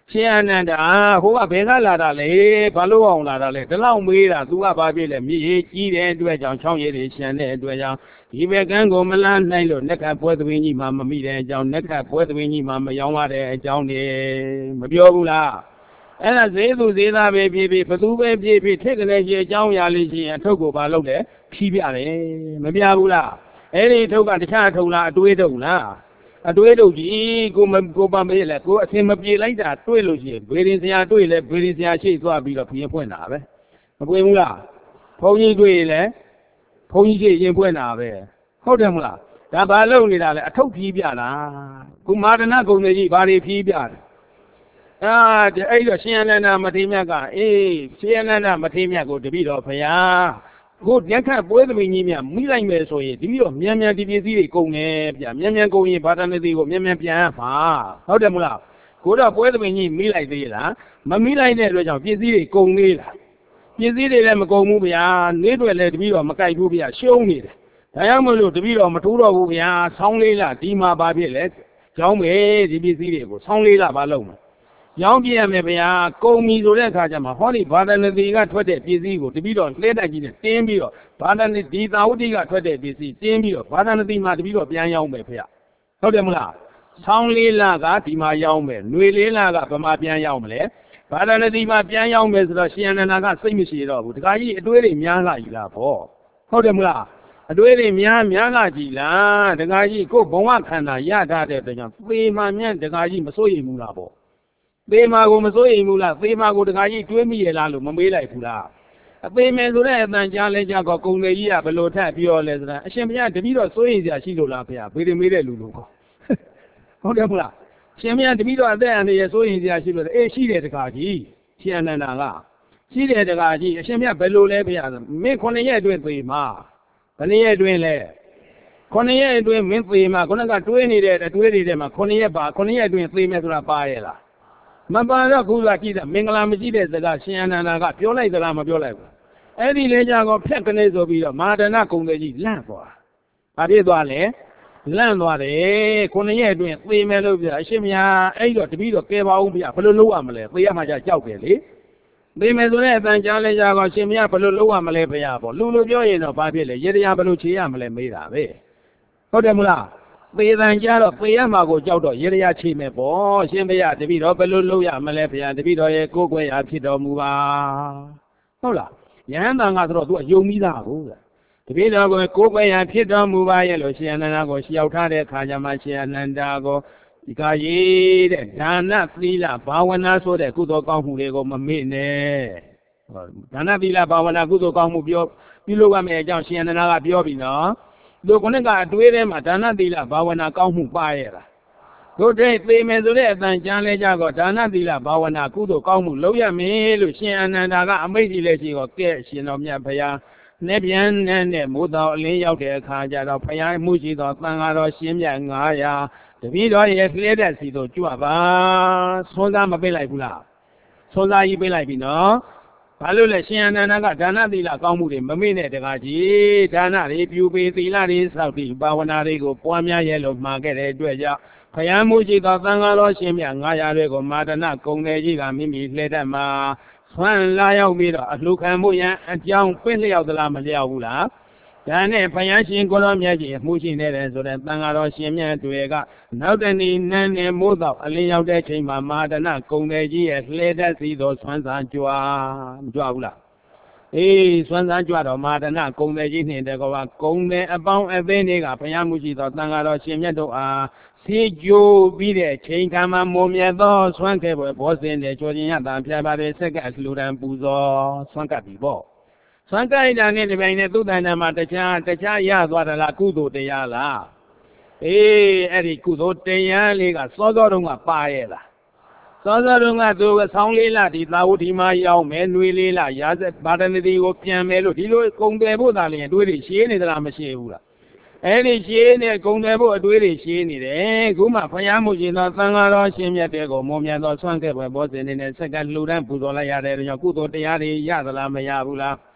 S1: ရှင်အနန္ဒာဟိုကဘယ်ကလာတာလဲဘာလို့အောင်လာတာလဲဒီလောက်မေးတာသူကဘာဖြစ်လဲမြည်ရေးကြီးတဲ့အတွက်ကြောင့်ချောင်းရည်တွေရှမ်းတဲ့အတွက်ကြောင့်ဒီဘက်ကန်းကိုမလန်းနိုင်လို့နက်ခတ်ပွဲသမင်းကြီးမှမမိတဲ့အကြောင်းနက်ခတ်ပွဲသမင်းကြီးမှမယောင်းရတဲ့အကြောင်းတွေမပြောဘူးလားအဲ့ဒါဈေးသူဈေးသားပဲဖြစ်ဖြစ်ဘသူပဲဖြစ်ဖြစ်ထက်ကနေကြီးအကြောင်းအရာလေးရှိရင်အထုပ်ကိုဘာလုပ်လဲဖြီးပြတယ်မပြဘူးလားအဲ့ဒီထုပ်ကတခြားထုပ်လားအတွေးထုပ်လားအတွေးထုပ်ကြီးကိုပါမေးလဲကိုအစင်မပြေလိုက်တာတွေးလို့ရှိရင်ဗေဒင်ဆရာတွေးလဲဗေဒင်ဆရာရှိသွားပြီးတော့ပြင်ဖွင့်တာပဲမပွင့်ဘူးလားဘုန်းကြီးတွေးလဲဘုန်းကြီးရှိရင်ဖွင့်တာပဲဟုတ်တယ်မလားဒါဘာလုပ်နေတာလဲအထုပ်ဖြီးပြတာကုမာဒနာဂုံကြီးဘာတွေဖြီးပြတယ်အဲ့တော့ရှင်အနန္ဒာမထေရမြတ်ကရှင်အနန္ဒာမထေရမြတ်ကိုတပည့်တော်ဖရာကိုညခတ်ပွဲသမီးကြီးမြတ်မိလိုက်မယ်ဆိုရင်တပည့်တော်မြန်မြန်ဒီပစ္စည်းတွေကုန်တယ်ဗျမြန်မြန်ကုန်ရင်ဘာသာနေသေးကိုမြန်မြန်ပြန်ပါဟုတ်တယ်မလားကိုတော့ပွဲသမီးကြီးမိလိုက်သေးလားမမိလိုက်တဲ့အတွက်ကြောင့်ပစ္စည်းတွေကုန်သေးလားပစ္စည်းတွေလည်းမကုန်ဘူးဗျာနေ့တွေလည်းတပည့်တော်မကြိုက်ဘူးဗျရှုံးနေတယ်ဒါကြောင့်မလို့တပည့်တော်မထိုးတော့ဘူးဗျာဆောင်းလေးလားဒီမှာဘာဖြစ်လဲကြောင်းပဲဒီပစ္စည်းတွေကိုဆောင်းလေးလားဘာလုပ်မလဲရောင်းပြရမယ်ဗျာကုန်ပြီဆိုတဲ့အခါကျမှဟောဒီဘာသာနတိကထွက်တဲ့ပစ္စည်းကိုတပည့်တော်လှည့်တိုက်ကြီးနဲ့တင်းပြီးတော့ဘာသာနတိသာဝတိကထွက်တဲ့ပစ္စည်းတင်းပြီးတော့ဘာသာနတိမှာတပည့်တော်ပြန်ရောင်းမယ်ဖေ။ဟုတ်တယ်မလား။ဆောင်းလေးလကဒီမှာရောင်းမယ်။ຫນွေလေးလကဗမာပြန်ရောင်းမလဲ။ဘာသာနတိမှာပြန်ရောင်းမယ်ဆိုတော့ရှင်အနန္ဒာကစိတ်မရှိတော့ဘူး။တခါကြီးအတွေးတွေများလာပြီလားပေါ့။ဟုတ်တယ်မလား။အတွေးတွေများလာကြည်လား။တခါကြီးကိုဘဝခန္ဓာရထားတဲ့အတွက်ကြောင့်သေမှမြတ်တခါကြီးမစိုးရိမ်ဘူးလားပေါ့။သေမာကိုမစိုးရိမ်ဘူးလားသေမာကိုတခါကြီးတွေးမိရလားလို့မမေးလိုက်ဘူးလားအသေးမယ်ဆိုတဲ့အတန်ကြားလဲကြတော့ကုံလေကြီးကဘလို့ထက်ပြောလဲဆိုတာအရှင်ဘုရားတပည့်တော်စိုးရိမ်စရာရှိလို့လားဖေ။ဘေးတွေမေးတဲ့လူလို့ကောဟုတ်တယ်မလားရှင်ဘုရားတပည့်တော်အသက်အန္တရာယ်စိုးရိမ်စရာရှိလို့ရှိတယ်တခါကြီးရှင်အနန္ဒာကရှိတယ်တခါကြီးအရှင်ဘုရားဘယ်လိုလဲဖေ။မင်း9ရက်အတွင်းသေမှာဘယ်ရက်အတွင်းလဲ9ရက်အတွင်းမင်းသေမှာခုနကတွေးနေတဲ့အတွေးတွေထဲမှာ9ရက်အတွင်းသေမယ်ဆိုတာပါရဲ့လားမပါတော့ခုကကြည့်တယ်မင်္ဂလာမရှိတဲ့စကားရှင်အနန္ဒာကပြောလိုက်သလားမပြောလိုက်ဘူးအဲ့ဒီလေကြာကောဖြတ်ကနေဆိုပြီးတော့မဟာဒနာကုံသေးကြီးလန့်သွားဘာဖြစ်သွားလဲလန့်သွားတယ်9ရက်အတွင်းသေမယ်လို့ပြောအရှင်မယားအဲ့တော့တပည့်တော့ကဲပါဦးဗျာဘယ်လိုလုပ်ရမလဲသေရမှကြောက်တယ်လေသေမယ်ဆိုတဲ့အတန်ကြားလေကြာကောရှင်မယားဘယ်လိုလုပ်ရမလဲဗျာပေါ့လူလိုပြောရင်တော့ဘာဖြစ်လဲရေတရားဘယ်လိုခြေရမလဲမေးတာပဲဟုတ်တယ်မလားသေတန်ကြတော့သေရမှာကိုကြောက်တော့ရေရချိမယ်ပေါ့ရှင်ဘုရားတပည့်တော်ဘယ်လိုလုပ်ရမလဲဘုရားတပည့်တော်ရဲ့ကိုယ်ွယ်ရာဖြစ်တော်မူပါဟုတ်လားယဟန်တန်ကဆိုတော့သူကယုံပြီးသားကိုတပည့်တော်ကိုယ်ွယ်ရာဖြစ်တော်မူပါရဲ့လို့ရှင်အနန္ဒာကိုရှောက်ထားတဲ့ခါကျမှရှင်အနန္ဒာကိုဒီကရေးတဲ့ဒါနသီလဘာဝနာဆိုတဲ့ကုသိုလ်ကောင်းမှုတွေကိုမမေ့နဲ့ဒါနသီလဘာဝနာကုသိုလ်ကောင်းမှုပြုလုပ်ရမယ့်အကြောင်းရှင်အနန္ဒာကပြောပြီနော်တို့ခုနကအတွေးထဲမှာဒါနသီလဘာဝနာကောင်းမှုပါရဲ့လားတို့တဲ့သေမယ်ဆိုတဲ့အတန်ကြမ်းလဲကြတော့ဒါနသီလဘာဝနာကုသိုလ်ကောင်းမှုလုပ်ရမယ်လို့ရှင်အနန္ဒာကအမိန့်ကြီးလဲရှိတော့ကဲရှင်တော်မြတ်ဘုရားနဲ့ပြန်နဲ့မိုးတော်အလင်းရောက်တဲ့အခါကျတော့ဘုရားမှုရှိသောသံဃာတော်ရှင်မြတ်900တပည့်တော်ရဲ့လှဲတဲ့စီတို့ကြွပါဆွမ်းသားမပေးလိုက်ဘူးလားဆွမ်းသားကြီးပေးလိုက်ပြီနော်ဘာလို့လဲရှင်အနန္ဒာကဒါနသီလကောင်းမှုတွေမမေ့နဲ့တကားကြီးဒါနတွေပြုပေးသီလတွေစောင့်တည်ဘာဝနာတွေကိုပွားများရဲ့လို့မှာခဲ့တဲ့အတွက်ကြောင့်ဘုရားမှုရှိသောသံဃာတော်ရှင်မြတ်900တွေကိုမာဒနာကုံတယ်ကြီးကမိမိလှဲတတ်မှာဆွမ်းလာရောက်ပြီးတော့အလှခံမှုရန်အကြောင်းပြည့်လျောက်သလားမလျောက်ဘူးလားဒါနဲ့ဘုရားရှင်ကိုတော်မြတ်ကြီးမှုရှိနေတယ်ဆိုတဲ့သံဃာတော်ရှင်မြတ်တွေကနောက်တနေ့နန်းနဲ့မိုးတော့အလင်းရောက်တဲ့ချိန်မှာမာဒနာကုံတယ်ကြီးရဲ့လှဲတတ်စီသောဆွမ်းစာကြွားမကြွားဘူးလားဆွမ်းစာကြွားတော့မာဒနာကုံတယ်ကြီးနှင့်တကောကုံတယ်အပေါင်းအသင်းတွေကဘုရားမှုရှိသောသံဃာတော်ရှင်မြတ်တို့အားဆေးကြိုးပြီးတဲ့ချိန်ခါမှာမုံမြတ်သောဆွမ်းခဲ့ပွဲဘောစင်တဲ့ကြောခြင်းရတာဖျားပါတဲ့ဆက်ကလှူဒန်းပူဇော်ဆွမ်းကပ်ပြီပေါ့ဆွမ်းကိုက်တာနဲ့ဒီပိုင်းနဲ့သုတ္တန်နာမှာတခြားရသွားတာလားကုသိုလ်တရားလားအဲ့ဒီကုသိုလ်တရားလေးကစောစောတုန်းကပါရဲ့လားစောစောတုန်းကသူဆောင်းလေးလားဒီသာဝတိမှာရောက်မယ်နှွေလေးလားရာဇဘာဒနတိကိုပြန်မယ်လို့ဒီလိုကုံတယ်ဖို့သာလျှင်အတွေးတွေရှင်းနေသလားမရှင်းဘူးလားအဲ့ဒီရှင်းနေကုံတယ်ဖို့အတွေးတွေရှင်းနေတယ်ခုမှဘုရားမှုရှင်သောသံဃာတော်ရှင်မြတ်တဲ့ကိုမုံမြတ်သောဆွမ်းခဲ့ပွဲဘောဇင်နေတဲ့ဆက်ကလှူဒန်းပူဇော်လိုက်ရတဲ့ကြောင့်ကုသိုလ်တရားတွေရသလားမရဘူးလား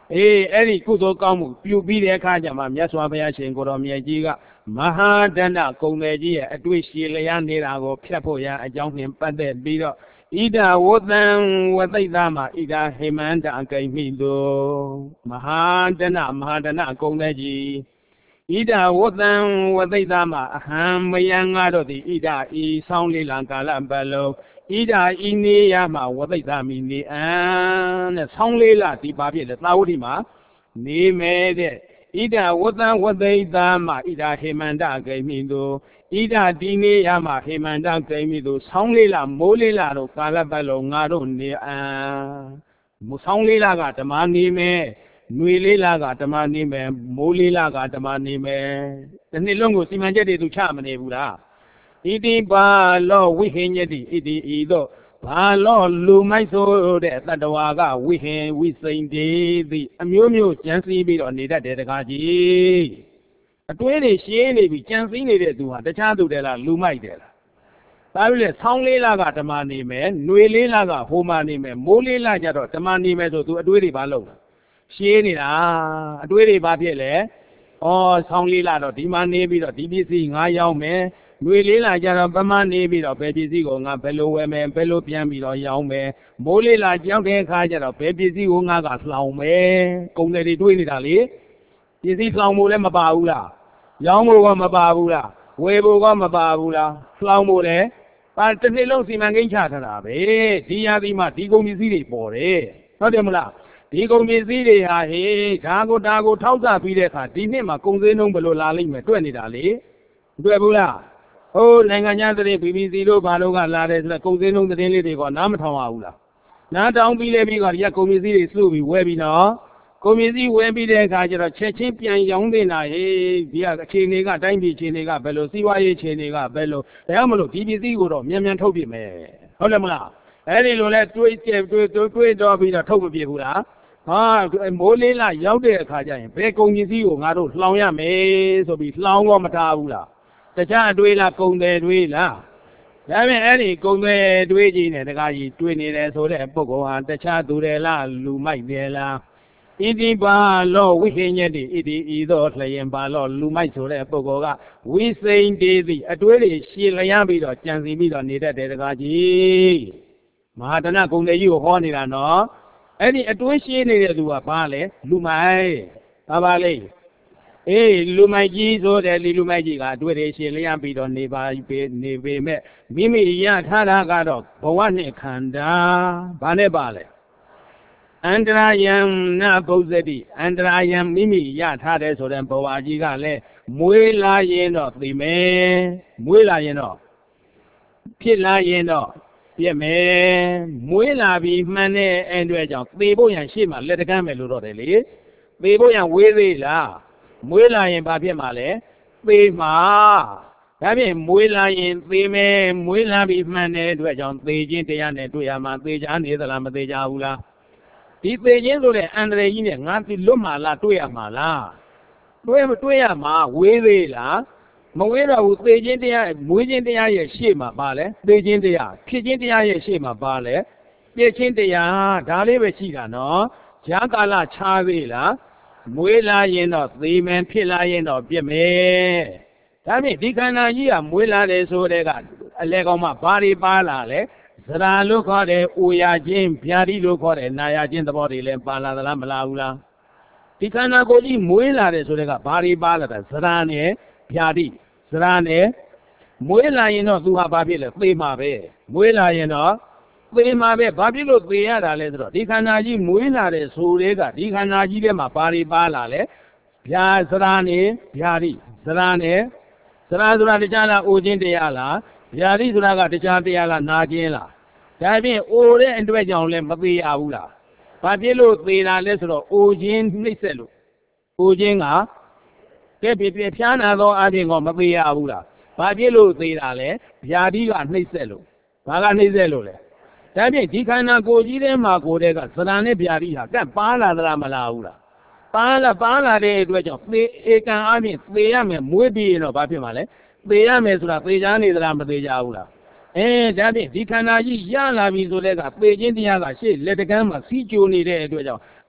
S1: အဲ့ဒီကုသိုလ်ကောင်းမှုပြုပြီးတဲ့အခါကျမှမြတ်စွာဘုရားရှင်ကိုတော်မြတ်ကြီးကမဟာဒဏကုံတယ်ကြီးရဲ့အတွေ့ရှိလျားနေတာကိုဖြတ်ဖို့ရအကြောင်းနှင့်ပတ်သက်ပြီးတော့ဣဒဝသံဝသိတ္တမှာဣဒဟိမန္တအကိမိတောမဟာဒဏကုံတယ်ကြီးဣဒဝသံဝသိတ္တမှာအဟံမယံငါတို့သည်ဣဒဤဆောင်းလေးလံကာလပတ်လုံးဣဒဤနေရမှာဝသိတ္တမိနေအံတဲ့ဆောင်းလေးလဒီပါဖြစ်လေသာဝတိမှာနေမယ်တဲ့ဣဒဝသံဝသိတ္တမှာဣဒဟိမန္တဂိမိတောဣဒဒီနေရမှာဟိမန္တဂိမိတောဆောင်းလေးလမိုးလေးလတို့ကာလပတ်လုံးငါတို့နေအံဆောင်းလေးလကဓမ္မနေမယ်နွေလေးလကဓမ္မနေမယ်မိုးလေးလကဓမ္မနေမယ်ဒီနှစ်လုံးကိုစီမံချက်တွေသူချမနေဘူးလားဣတိပါလောဝိဟိညတိဣတိဤသို့ဘာလောလူမိုက်ဆိုတဲ့တတ္တဝါကဝိဟင်ဝိစိန်တေသည်အမျိုးမျိုးကြံစည်ပြီးတော့နေတတ်တယ်တကားကြီးအတွင်းတွေရှင်းနေပြီးကြံစည်နေတဲ့သူဟာတခြားသူတယ်လားလူမိုက်တယ်လားဒါပြီးလေဆောင်းလေးလကဓမ္မနေမယ်နွေလေးလကဟိုမာနေမယ်မိုးလေးလကျတော့ဓမ္မနေမယ်ဆိုသူအတွေးတွေဘာလုပ်လဲရှင်းနေတာအတွေးတွေဘာဖြစ်လဲဆောင်းလေးလတော့ဒီမှာနေပြီးတော့ဒီပစ္စည်းငါရောက်မယ်နွေလေးလာကြတော့ပမနေပြီးတော့ဘယ်ပစ္စည်းကိုငါဘယ်လိုဝယ်မယ်ဘယ်လိုပြန်ပြီးတော့ရောင်းမယ်မိုးလေးလာကြောက်တဲ့အခါကျတော့ဘယ်ပစ္စည်းကိုငါကလှောင်မယ်ကုန်တယ်တွေတွေးနေတာလေပစ္စည်းလှောင်ဖို့လည်းမပါဘူးလားရောင်းဖို့ကမပါဘူးလားဝယ်ဖို့ကမပါဘူးလားလှောင်ဖို့လည်းတစ်နှစ်လုံးစီမံကိန်းချထားတာပဲဒီရာသီမှာဒီကုန်ပစ္စည်းတွေပေါ်တယ်ဟုတ်တယ်မလားဒီကုန်ပစ္စည်းတွေဟာဟေးဒါကိုထောက်စားပြီးတဲ့အခါဒီနှစ်မှာကုန်စည်နှုန်းဘယ်လိုလာလိမ့်မယ်တွေ့နေတာလေတွေ့ဘူးလားနိုင်ငံခြားသတင်း BBC တို့ဘာလို့ကလာတယ်ဆိုတော့ကုန်စည်နှုန်းသတင်းလေးတွေကနားမထောင်ရဘူးလားနားထောင်ပြီးလဲပြီးတော့ဒီကကုန်ပစ္စည်းတွေစုပြီးဝယ်ပြီးနော်ကုန်ပစ္စည်းဝယ်ပြီးတဲ့အခါကျတော့ချက်ချင်းပြန်ရောင်းနေတာဟေးဒီကအခြေအနေကတိုင်းပြည်အခြေအနေကဘယ်လိုစီးပွားရေးအခြေအနေကဘယ်လိုဒါမှမဟုတ်ဒီပစ္စည်းကိုတော့မြန်ထုတ်ပြမယ်ဟုတ်တယ်မလားအဲ့ဒီလိုလဲတွေးတော့ပြီးတော့ထုတ်မပြဘူးလားမိုးလေးလာရောက်တဲ့အခါကျရင်ဘယ်ကုန်ပစ္စည်းကိုငါတို့လှောင်ရမယ်ဆိုပြီးလှောင်တော့မထားဘူးလားတခြားတွေးလားကုန်တယ်တွေးလားဒါပေမဲ့အဲ့ဒီကုန်တယ်တွေးကြီးနဲ့တကားကြီးတွေးနေတယ်ဆိုတဲ့ပုဂ္ဂိုလ်ဟာတခြားသူတယ်လားလူမိုက်တယ်လားဣတိပါလောဝိဟိညတိဣတိဤသို့လျင်ပါလောလူမိုက်ဆိုတဲ့ပုဂ္ဂိုလ်ကဝိစိန်တေသည်အတွေးတွေရှည်လျားပြီးတော့ကြံစီပြီးတော့နေတတ်တယ်တကားကြီးမဟာတဏကုန်တယ်ကြီးကိုဟောနေတာနော်အဲ့ဒီအတွင်းရှင်းနေတဲ့သူကဘာလဲလူမိုက်ဘာလဲလူမိုက်ကြီးဆိုတဲ့လူမိုက်ကြီးကအတွေ့အရှင်းလျားပြီးတော့နေပေမဲ့မိမိရထားတာကတော့ဘဝနဲ့ခန္ဓာဘာနဲ့ပါလဲအန္တရာယံနဗုဇ္ဇတိအန္တရာယံမိမိရထားတယ်ဆိုတဲ့ဘဝကြီးကလည်းမွေးလာရင်တော့သိမယ်မွေးလာရင်တော့ဖြစ်လာရင်တော့ပြည့်မယ်မွေးလာပြီးမှန်တဲ့အဲ့အတွက်ကြောင့်သေဖို့ရန်ရှေ့မှာလက်တကမ်းမယ်လို့တော့တယ်လေသေဖို့ရန်ဝေးသေးလားမွေးလာရင်ဘာဖြစ်မှာလဲသေမှာဒါဖြင့်မွေးလာရင်သေမယ်မွေးလာပြီးမှန်တဲ့အတွက်ကြောင့်သေခြင်းတရားနဲ့တွေ့ရမှာသေချာနေသလားမသေချာဘူးလားဒီသေခြင်းဆိုတဲ့အန္တရာယ်ကြီးနဲ့ငါသိလွတ်မှာလားတွေ့ရမှာလားတွေ့ရမှာဝေးသေးလားမဝေးတော့ဘူးသေခြင်းတရားမွေးခြင်းတရားရဲ့ရှေ့မှာပါလဲသေခြင်းတရားဖြစ်ခြင်းတရားရဲ့ရှေ့မှာပါလဲပြည့်ခြင်းတရားဒါလေးပဲရှိတာနော်ဈာကာလခြားသေးလားမွေးလာရင်တော့သေမယ်ဖြစ်လာရင်တော့ပြည့်မယ်ဒါဖြင့်ဒီခန္ဓာကြီးကမွေးလာတယ်ဆိုတဲ့ကအလဲကောင်းမှဘာတွေပါလာလဲသရာလို့ခေါ်တယ်အိုရခြင်းဗျာတိလို့ခေါ်တယ်နာရခြင်းသဘောတွေလည်းပါလာသလားမလာဘူးလားဒီခန္ဓာကိုယ်ကြီးမွေးလာတယ်ဆိုတဲ့ကဘာတွေပါလာတာသရာနဲ့ဗျာတိသရာနဲ့မွေးလာရင်တော့သူဟာဘာဖြစ်လဲသေမှာပဲမွေးလာရင်တော့သေမှာပဲဘာဖြစ်လို့သေရတာလဲဆိုတော့ဒီခန္ဓာကြီးမွေးလာတဲ့ဆိုတဲ့ကဒီခန္ဓာကြီးထဲမှာဘာတွေပါလာလဲဗျာသရာနဲ့ဗျာတိသရာနဲ့သရာဆိုတာတရားလားအိုခြင်းတရားလားဗျာတိဆိုတာကတရားတရားလားနာခြင်းလားဒါဖြင့်အိုတဲ့အတွက်ကြောင့်လည်းမသေးရဘူးလားဘာဖြစ်လို့သေတာလဲဆိုတော့အိုခြင်းနှိမ့်ဆက်လို့အိုခြင်းကကဲပြဖျားနာသောအပြင်ကမသေးရဘူးလားဘာဖြစ်လို့သေတာလဲဗျာတိကနှိမ့်ဆက်လို့ဘာကနှိမ့်ဆက်လို့လဲဒါဖြင့်ဒီခန္ဓာကိုယ်ကြီးထဲမှာကိုယ်တဲ့ကသရဏနဲ့ဗျာတိဟာကပ်ပါလာသလားမလာဘူးလားပါလာတဲ့အတွက်ကြောင့်သေဧကံအပြင်သေရမယ်မွေးပြီးရင်တော့ဘာဖြစ်မှာလဲသေရမယ်ဆိုတာသေချာနေသလားမသေချာဘူးလားဒါဖြင့်ဒီခန္ဓာကြီးရလာပြီဆိုတဲ့ကသေခြင်းတရားကရှေ့လက်တကမ်းမှာစီးကြိုနေတဲ့အတွက်ကြောင့်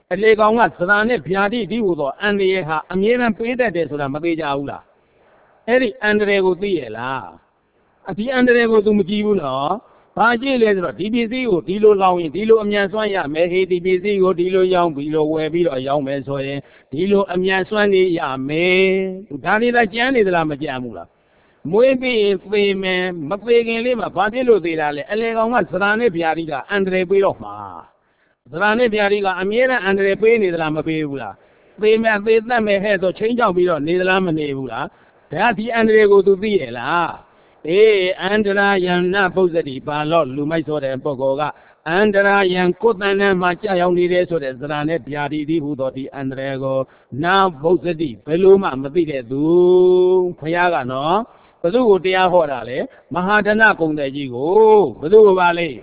S1: အလေကောင်ကသရနဲ့ဗျာတိဒီဟူသောအန္တရာယ်ဟာအမြဲတမ်းပေးတတ်တယ်ဆိုတာမသေးကြဘူးလားအဲ့ဒီအန္တရာယ်ကိုသိရလားဒီအန္တရာယ်ကို तू မကြည့်ဘူးနော်ဘာကြည့်လဲဆိုတော့ဒီပစ္စည်းကိုဒီလိုလောင်ရင်ဒီလိုအမြန်စွမ်းရမယ်ဟေးဒီပစ္စည်းကိုဒီလိုရောင်းပြီးလိုဝယ်ပြီးတော့ရောင်းမယ်ဆိုရင်ဒီလိုအမြန်စွမ်းနေရမယ်ဒါလေးလည်းကြမ်းနေသလားမကြမ်းဘူးလားမွေးပြီးသေမယ်မသေခင်လေးမှာဘာဖြစ်လို့သေတာလဲအလေကောင်ကသရနဲ့ဗျာတိကအန္တရာယ်ပေးတော့မှာသရနဲ့ဗျာတိကအမြဲတမ်းအန္တရာယ်ပေးနေသလားမပေးဘူးလားသေမယ်သေတတ်မယ်ဟဲ့ဆိုချင်းချောက်ပြီးတော့နေသလားမနေဘူးလားဒါဒီအန္တရာယ်ကို तू သိရလားအန္တရာယံနပုဇ္ဇတိပါလို့လူမိုက်ဆိုတဲ့ပုဂ္ဂိုလ်ကအန္တရာယံကိုယ်တန်နဲ့မှကြာရောက်နေတယ်ဆိုတဲ့သရနဲ့ဗျာတိဒီဟူသောဒီအန္တရာယ်ကိုနာပုဇ္ဇတိဘယ်လိုမှမသိတဲ့သူဘုရားကနော်ဘယ်သူကိုတရားဟောတာလဲမဟာဒနကုံတဲ့ကြီးကိုဘယ်သူကိုပါလဲ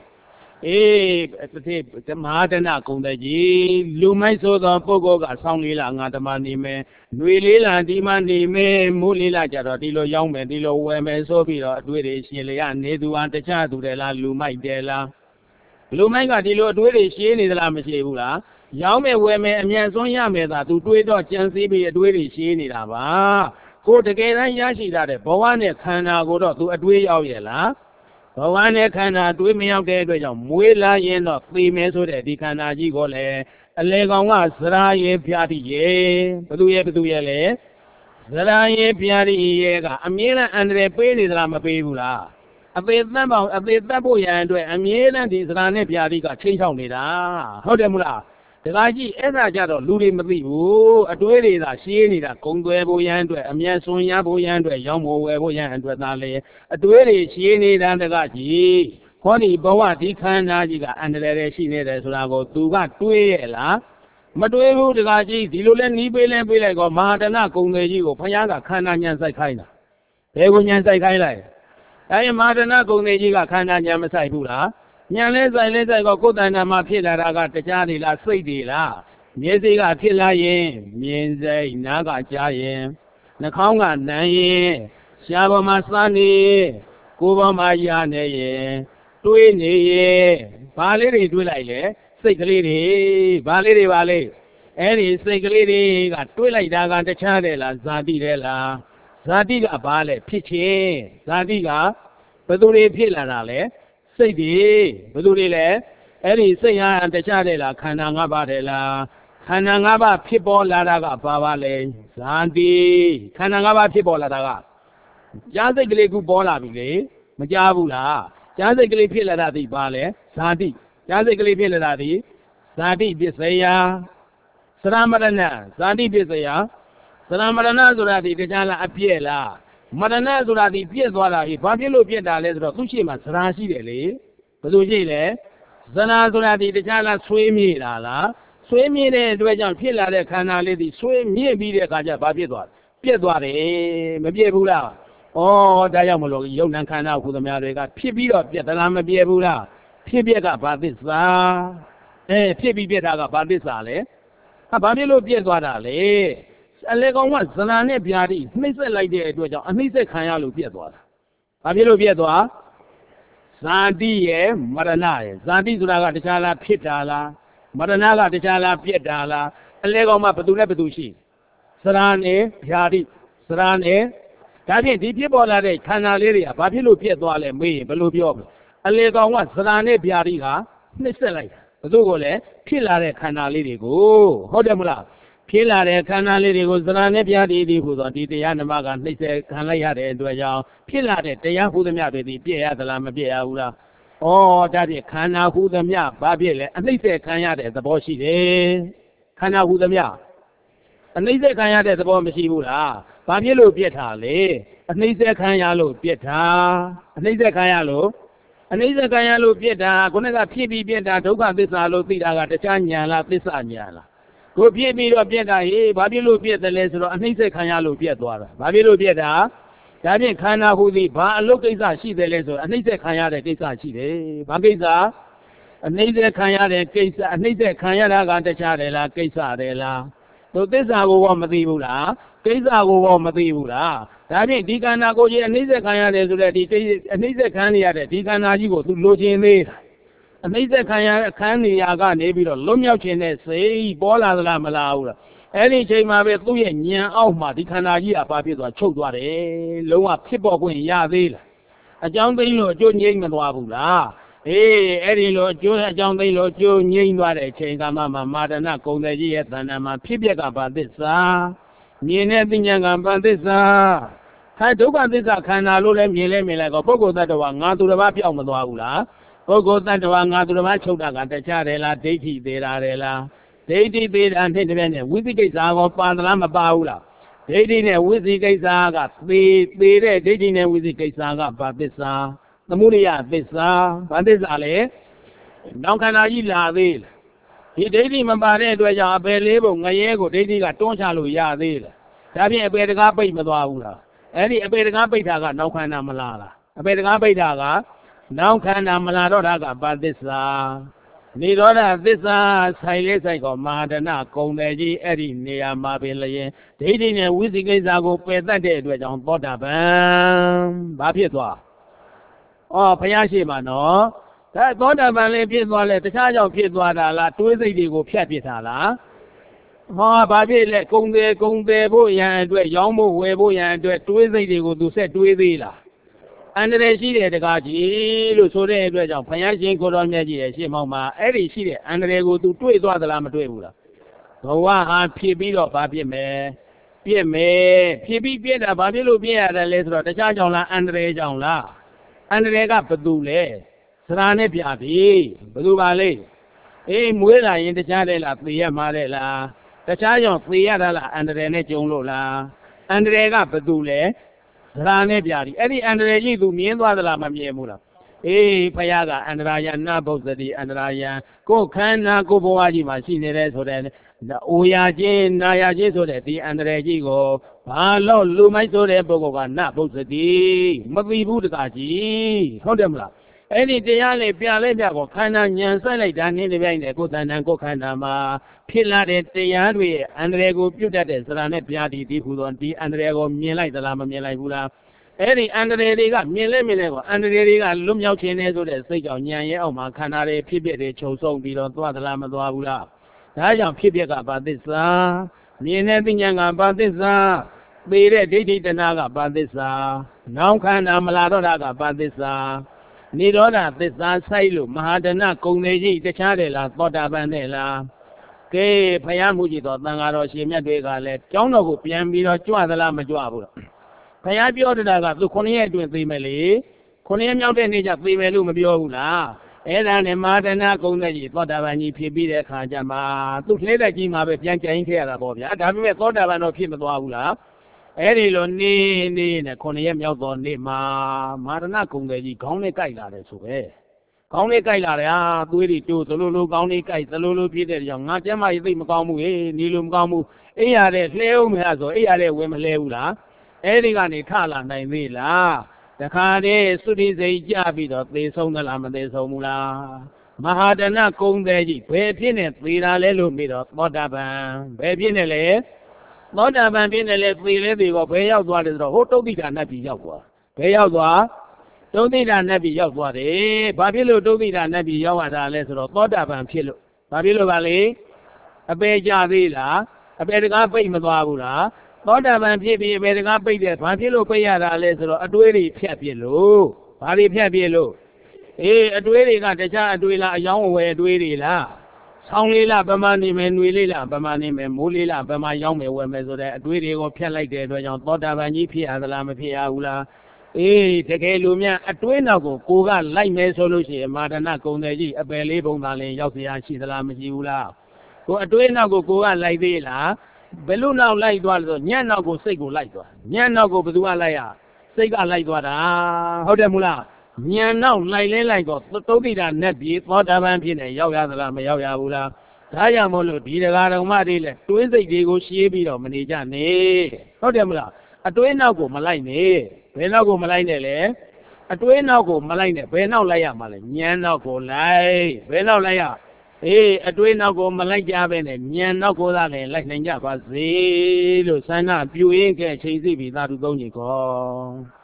S1: မဟာဒနကုံတဲ့ကြီးလူမိုက်ဆိုသောပုဂ္ဂိုလ်ကဆောင်းလေးလာငါဓမ္မနေမယ်ຫນွေလေးလာဒီမှနေမယ်မိုးလေးလာကြတော့ဒီလိုရောင်းမယ်ဒီလိုဝယ်မယ်ဆိုပြီးတော့အတွေ့တွေရှင်လေရနေသူဟာတခြားသူတယ်လားလူမိုက်တယ်လားလူမိုက်ကဒီလိုအတွေ့တွေရှင်းနေသလားမရှိဘူးလားရောင်းမယ်ဝယ်မယ်အမြန်ဆုံးရမယ်သာသူတွေးတော့ကြံစည်ပြီးအတွေ့တွေရှင်းနေတာပါကိုတကယ်တမ်းရရှိတာတဲ့ဘဝနဲ့ခန္ဓာကိုတော့သူအတွေ့ရောက်ရဲ့လားဘဝနဲ့ခန္ဓာတွေးမရောက်တဲ့အတွက်ကြောင့်မွေးလာရင်တော့သိမယ်ဆိုတဲ့ဒီခန္ဓာကြီးကိုလည်းအလေကောင်ကဇရာရဲ့ဗျာတိရဲ့ဘသူရဲ့လဲဇရာရဲ့ဗျာတိရဲ့ကအမြဲတမ်းအန္တရာယ်ပေးနေသလားမပေးဘူးလားအသေးသက်ပေါင်းအသေးသက်ဖို့ရန်အတွက်အမြဲတမ်းဒီဇရာနဲ့ဗျာတိကချိန်ချောက်နေတာဟုတ်တယ်မလားတခါကြည့်အဲ့ဒါကြတော့လူတွေမသိဘူးအတွေးတွေသာရှင်းနေတာဂုံသွဲဖို့ရန်အတွက်အမြန်စွန်ရဖို့ရန်အတွက်ရောင်းဖို့ဝယ်ဖို့ရန်အတွက်သာလေအတွေးတွေရှင်းနေတာတခါကြည့်ခေါဒီဘဝဒီခန္ဓာကြီးကအန္တရာယ်ရှိနေတယ်ဆိုတာကိုသူကတွေးရဲ့လားမတွေးဘူးတခါကြည့်ဒီလိုလဲနီးပေးလဲပေးလိုက်ကောမဟာတဏဂုံတွေကြီးကိုဘုရားကခန္ဓာဉာဏ်စိုက်ခိုင်းတာဘယ်ကိုဉာဏ်စိုက်ခိုင်းလိုက်အဲဒီမဟာတဏဂုံတွေကြီးကခန္ဓာဉာဏ်မစိုက်ဘူးလားဉာဏ်လဲစိုက်ကိုယ်တဏ္ဍာမှာဖြစ်လာတာကတရားတွေလားစိတ်တွေလားမျက်စိကဖြစ်လာရင်မြင်စိတ်နားကကြားရင်နှာခေါင်းကနမ်းရင်ရှားပေါ်မှာစားနေကိုယ်ပေါ်မှာရနေရင်တွေးနေရင်ဘာလေးတွေတွေးလိုက်လဲစိတ်ကလေးတွေဘာလေးတွေပါလဲအဲ့ဒီစိတ်ကလေးတွေကတွေးလိုက်တာကတရားတယ်လားဇာတိတယ်လားဇာတိကဘာလဲဖြစ်ခြင်းဇာတိကဘယ်သူတွေဖြစ်လာတာလဲစိတ်တွေဘယ်သူတွေလဲအဲ့ဒီစိတ်ဟာတရားတယ်လားခန္ဓာ၅ပါးတယ်လားခန္ဓာ၅ပါးဖြစ်ပေါ်လာတာကဘာပါလဲဇာတိခန္ဓာ၅ပါးဖြစ်ပေါ်လာတာကကြားစိတ်ကလေးကပေါ်လာပြီလေမကြားဘူးလားကြားစိတ်ကလေးဖြစ်လာတာဒီပါလဲဇာတိကြားစိတ်ကလေးဖြစ်လာတာဒီဇာတိပစ္စယသရမရဏဇာတိပစ္စယသရမရဏဆိုတာဒီတရားလားအပြည့်လားမရဏဆိုတာဒီပြည့်သွားတာပြီဘာဖြစ်လို့ပြည့်တာလဲဆိုတော့သူရှိမှဇရာရှိတယ်လေဘယ်လိုရှိလဲဇရာဆိုတာဒီတရားလားဆွေးမြေ့တာလားဆွေးမြေ့တဲ့အတွက်ကြောင့်ဖြစ်လာတဲ့ခန္ဓာလေးဒီဆွေးမြေ့ပြီးတဲ့အခါကျဘာဖြစ်သွားပြည့်သွားတယ်မပြည့်ဘူးလားဩဒါကြောင့်မလို့ယုံ nant ခန္ဓာဟူသမျှတွေကဖြစ်ပြီးတော့ပြည့်သလားမပြည့်ဘူးလားဖြစ်ပြက်ကဘာသစ္စာဖြစ်ပြီးပြည့်တာကဘာသစ္စာလဲဘာဖြစ်လို့ပြည့်သွားတာလဲအလေကောင်ကဇလာနဲ့ဗျာတိနှိမ့်ဆက်လိုက်တဲ့အတွက်ကြောင့်အနှိမ့်ဆက်ခံရလို့ပြည့်သွားတာဘာဖြစ်လို့ပြည့်သွားဇာတိရဲ့မရဏရဲ့ဇာတိဆိုတာကတရားလားဖြစ်တာလားမရဏကတရားလားပြည့်တာလားအလေကောင်မှဘသူနဲ့ဘသူရှိဇရာနဲ့ဗျာတိဇရာနဲ့ဒါဖြင့်ဒီဖြစ်ပေါ်လာတဲ့ခန္ဓာလေးတွေကဘာဖြစ်လို့ပြည့်သွားလဲမေးရင်ဘယ်လိုပြောမလဲအလေကောင်ကဇရာနဲ့ဗျာတိကနှိမ့်ဆက်လိုက်တာဘသူကိုလဲဖြစ်လာတဲ့ခန္ဓာလေးတွေကိုဟုတ်တယ်မလားဖြစ်လာတဲ့ခန္ဓာလေးတွေကိုဇရာနဲ့ဗျာတိဒီဟူသောဒီတရားဓမ္မကနှိမ့်ဆက်ခံလိုက်ရတဲ့အတွက်ကြောင့်ဖြစ်လာတဲ့တရားဟူသမျှတွေဒီပြည့်ရသလားမပြည့်ရဘူးလားဩဒါဖြင့်ခန္ဓာဟူသမျှဘာဖြစ်လဲအနှိမ့်ဆက်ခံရတဲ့သဘောရှိတယ်ခန္ဓာဟူသမျှအနှိမ့်ဆက်ခံရတဲ့သဘောမရှိဘူးလားဘာဖြစ်လို့ပြည့်တာလဲအနှိမ့်ဆက်ခံရလို့ပြည့်တာအနှိမ့်ဆက်ခံရလို့ပြည့်တာခုနကဖြစ်ပြီးပြည့်တာဒုက္ခသစ္စာလို့သိတာကတရားဉာဏ်လားသစ္စာဉာဏ်လားကိုဖြစ်ပြီးတော့ပြည့်တာဟေးဘာဖြစ်လို့ပြည့်တယ်လဲဆိုတော့အနှိမ့်ဆက်ခံရလို့ပြည့်သွားတာဘာဖြစ်လို့ပြည့်တာဒါဖြင့်ခန္ဓာဟူသည်ဘာအလုတ်ကိစ္စရှိတယ်လဲဆိုတော့အနှိမ့်ဆက်ခံရတဲ့ကိစ္စရှိတယ်ဘာကိစ္စအနှိမ့်ဆက်ခံရတဲ့ကိစ္စအနှိမ့်ဆက်ခံရတာကတရားတယ်လားကိစ္စတယ်လားတို့သစ္စာကိုမသိဘူးလားကိစ္စကိုမသိဘူးလားဒါဖြင့်ဒီခန္ဓာကိုယ်ကြီးအနှိမ့်ဆက်ခံရတယ်ဆိုတဲ့ဒီအနှိမ့်ဆက်ခံရတဲ့ဒီခန္ဓာကြီးကိုသူလိုချင်သေးတာနှိမ့်သက်ခံနေရကနေပြီးတော့လွတ်မြောက်ခြင်းနဲ့စိတ်ပေါ်လာသလားမလာဘူးလားအဲ့ဒီချိန်မှာပဲသူ့ရဲ့ဉာဏ်အောက်မှာဒီခန္ဓာကြီးကဘာဖြစ်သွားချုပ်သွားတယ်လုံးဝဖြစ်ပေါ်ခွင့်ရသေးလားအကြောင်းသိလို့အကျိုးငြိမ့်မသွားဘူးလားအဲ့ဒီလိုအကျိုးအကြောင်းသိလို့အကျိုးငြိမ့်သွားတဲ့အချိန်ကမှမာဒနာကုံတဲ့ကြီးရဲ့သဏ္ဍာန်မှာဖြစ်ပျက်ကဘာသစ္စာမြင်တဲ့ပညာကဘာသစ္စာဒုက္ခသစ္စာခန္ဓာလို့လည်းမြင်လိုက်တော့ပုဂ္ဂိုလ်တ attva ငါသူတစ်ပါးပြောင်းမသွားဘူးလားပုဂ္ဂိုလ်တ attva ငါသူတစ်ပါးချုပ်တာကတခြားတယ်လားဒိဋ္ဌိသေးတာတယ်လားဒိဋ္ဌိသေးတာနဲ့တပြည့်နဲ့ဝိသိကိစ္စကောပါသလားမပါဘူးလားဒိဋ္ဌိနဲ့ဝိသိကိစ္စကသေးတဲ့ဒိဋ္ဌိနဲ့ဝိသိကိစ္စကဘာသစ္စာသမုဒိယသစ္စာဘာသစ္စာလဲနောက်ခန္ဓာကြီးလာသေးလားဒီဒိဋ္ဌိမပါတဲ့အတွက်ကြောင့်အပယ်လေးပုံငရဲကိုဒိဋ္ဌိကတွန်းချလို့ရသေးလားဒါဖြင့်အပယ်တကားပိတ်မသွားဘူးလားအဲ့ဒီအပေတကားပိဋ္ဌာကနောက်ခန္ဓာမလာလားအပေတကားပိဋ္ဌာကနောက်ခန္ဓာမလာတော့တာကဘာသစ္စာနိရောဓသစ္စာဆိုင်လေးဆိုင်ကောမဟာဒနာကုံတယ်ကြီးအဲ့ဒီနေရာမှာပင်လျင်ဒိဋ္ဌိနဲ့ဝိသိကိစ္စကိုပယ်တတ်တဲ့အတွက်ကြောင့်သောတာပန်ဘာဖြစ်သွားဘုရားရှိမှနော်ဒါသောတာပန်လည်းဖြစ်သွားလဲတခြားကြောင့်ဖြစ်သွားတာလားတွေးစိတ်တွေကိုဖြတ်ပစ်တာလားဘာဖြစ်လဲကုံတယ်ဖို့ရန်အတွက်ရောင်းဖို့ဝယ်ဖို့ရန်အတွက်တွေးစိတ်တွေကိုသူဆက်တွေးသေးလားအန္တရာယ်ရှိတယ်တကားကြီးလို့ဆိုတဲ့အတွက်ကြောင့်ဘုရားရှင်ကိုတော်မြတ်ကြီးရဲ့ရှေ့မောက်မှာအဲ့ဒီရှိတဲ့အန္တရာယ်ကိုသူတွေးသွားသလားမတွေးဘူးလားဘဝဟာဖြစ်ပြီးတော့ဘာဖြစ်မယ်ဖြစ်ပြီးပြည့်တာဘာဖြစ်လို့ပြည့်ရတယ်လဲဆိုတော့တခြားကြောင့်လားအန္တရာယ်ကြောင့်လားအန္တရာယ်ကဘသူလဲစရာနဲ့ပြပြီဘသူပါလဲမွေးလာရင်တခြားတယ်လားသေရမှာတဲ့လားတခြားကြောင့်သေရတာလားအန္တရာယ်နဲ့ကြုံလို့လားအန္တရာယ်ကဘသူလဲသရာနဲ့ပြသည်အဲ့ဒီအန္တရာယ်ကြီးသူမြင်သွားသလားမမြင်ဘူးလားဘုရားကအန္တရာယနာဘုဇ္ဇတိအန္တရာယကိုယ်ခန္ဓာကိုယ်ဘဝကြီးမှာရှိနေတဲ့ဆိုတဲ့အိုရခြင်းနာရခြင်းဆိုတဲ့ဒီအန္တရာယ်ကြီးကိုဘာလို့လူမိုက်ဆိုတဲ့ပုဂ္ဂိုလ်ကနဘုဇ္ဇတိမသိဘူးတကားကြီးဟုတ်တယ်မလားအဲ့ဒီတရားလေးပြလိုက်ပြကိုခန္ဓာဉာဏ်ဆိုင်လိုက်တာနဲ့တပြိုင်တည်းကိုယ်တဏ္ဍကိုယ်ခန္ဓာမှာဖြစ်လာတဲ့တရားတွေရဲ့အန္တရာယ်ကိုပြုတ်တတ်တဲ့စရာနဲ့ပြားဒီဟူသောဒီအန္တရာယ်ကိုမြင်လိုက်သလားမမြင်လိုက်ဘူးလားအဲ့ဒီအန္တရာယ်တွေကမြင်လဲကိုအန္တရာယ်တွေကလွတ်မြောက်ခြင်းနဲ့ဆိုတဲ့စိတ်ကြောင့်ဉာဏ်ရဲ့အောက်မှာခန္ဓာတွေဖြစ်ဖြစ်တွေခြုံဆုံးပြီးတော့သွားသလားမသွားဘူးလားဒါကြောင့်ဖြစ်ဖြစ်ကဘာသစ္စာမြင်တဲ့ပညာကဘာသစ္စာသေတဲ့ဒိဋ္ဌိတဏှာကဘာသစ္စာနောက်ခန္ဓာမလာတော့တာကဘာသစ္စာနိရောဓသစ္စာဆိုင်လို့မဟာဒနာကုံနေကြီးတခြားတယ်လားသောတာပန်တယ်လားကဲဖယားမှုကြည့်တော့သံဃာတော်ရှင်မြတ်တွေကလည်းကျောင်းတော်ကိုပြန်ပြီးတော့ကြွသလားမကြွဘူးလားဖယားပြောတာကသူ9ရက်အတွင်းသိမယ်လေ9ရက်မြောက်တဲ့နေ့ကျသိမယ်လို့မပြောဘူးလားအဲ့ဒါနဲ့မဟာဒနာကုံတဲ့ကြီးသောတာပန်ကြီးဖြစ်ပြီးတဲ့အခါကျမှသူလှည့်တဲ့ကြီးမှာပဲပြန်ကြိုင်ခဲ့ရတာပေါ့ဗျာဒါပေမဲ့သောတာပန်တော့ဖြစ်မသွားဘူးလားအဲ့ဒီလိုနေနဲ့9ရက်မြောက်သောနေ့မှာမာရဏကုံတယ်ကြီးခေါင်းနဲ့ကြိုက်လာတယ်ဆိုပဲခေါင်းနဲ့ကြိုက်လာတယ်သွေးတွေတိုးသလိုလိုခေါင်းနဲ့ကြိုက်သလိုလိုဖြစ်တဲ့ကြောင့်ငါကျမကြီးသိမကောင်းဘူးနေလိုမကောင်းဘူးအိရတဲ့လှဲဦးမယ်ဆိုအိရတဲ့ဝင်မလှဲဘူးလားအဲ့ဒီကနေထလာနိုင်သေးလားတခါတည်းသုတိစိတ်ကြပြီးတော့သေဆုံးသလားမသေဆုံးဘူးလားမဟာဒနာကုံတယ်ကြီးဘယ်ဖြစ်နေသေတာလဲလို့ပြီးတော့သောတာပန်ဘယ်ဖြစ်နေလဲသောတာပန်ဖြစ်နေလေသေလဲသေကောဘယ်ရောက်သွားတယ်ဆိုတော့ဟိုတုတ်တိတာနတ်ပြည်ရောက်သွားဘယ်ရောက်သွားတုတ်တိတာနတ်ပြည်ရောက်သွားတယ်ဘာဖြစ်လို့တုတ်တိတာနတ်ပြည်ရောက်ရတာလဲဆိုတော့သောတာပန်ဖြစ်လို့ဘာဖြစ်လို့ပါလဲအပေကြသေးလားအပေတကားပိတ်မသွားဘူးလားသောတာပန်ဖြစ်ပြီးအပေတကားပိတ်တယ်ဘာဖြစ်လို့ပိတ်ရတာလဲဆိုတော့အတွေးတွေဖြတ်ပြစ်လို့ဘာတွေဖြတ်ပြစ်လို့အတွေးတွေကတခြားအတွေးလားအယောင်းအဝယ်အတွေးတွေလားဆောင်းလေးလားဗမာနေမယ်ຫນွေလေးလားဗမာနေမယ်မိုးလေးလားဗမာရောက်မယ်ဝယ်မယ်ဆိုတဲ့အတွေးတွေကိုဖြတ်လိုက်တဲ့အတွက်ကြောင့်သောတာပန်ကြီးဖြစ်ရသလားမဖြစ်ရဘူးလားတကယ်လို့များအတွေးနောက်ကိုကလိုက်မယ်ဆိုလို့ရှိရင်မာဒနာကုံတယ်ကြီးအပယ်လေးပုံသာလင်ရောက်เสียရှိသလားမရှိဘူးလားကိုအတွေးနောက်ကိုကလိုက်သေးလားဘယ်လိုနောက်လိုက်သွားလဲဆိုညံ့နောက်ကိုစိတ်ကိုလိုက်သွားညံ့နောက်ကိုဘယ်သူကလိုက်ရစိတ်ကလိုက်သွားတာဟုတ်တယ်မလားဉာဏ်နောက်လိုက်လဲလိုက်တော့သုတိတာနဲ့ပြေသောတာပန်ဖြစ်နေရောက်ရသလားမရောက်ရဘူးလားဒါကြောင့်မို့လို့ဒီတရားတော်မတွေလဲတွေးစိတ်တွေကိုရှင်းပြီးတော့မနေကြနဲ့ဟုတ်တယ်မလားအတွေးနောက်ကိုမလိုက်နဲ့ဘယ်နောက်ကိုမလိုက်နဲ့လဲအတွေးနောက်ကိုမလိုက်နဲ့ဘယ်နောက်လိုက်ရမှာလဲဉာဏ်နောက်ကိုလိုက်ဘယ်နောက်လိုက်ရအတွေးနောက်ကိုမလိုက်ကြပဲနဲ့ဉာဏ်နောက်ကိုသာလည်းလိုက်နိုင်ကြပါစေလို့ဆန္ဒပြုရင်းကဲချိန်စီပြီးသာဓုသုံးကြီးကော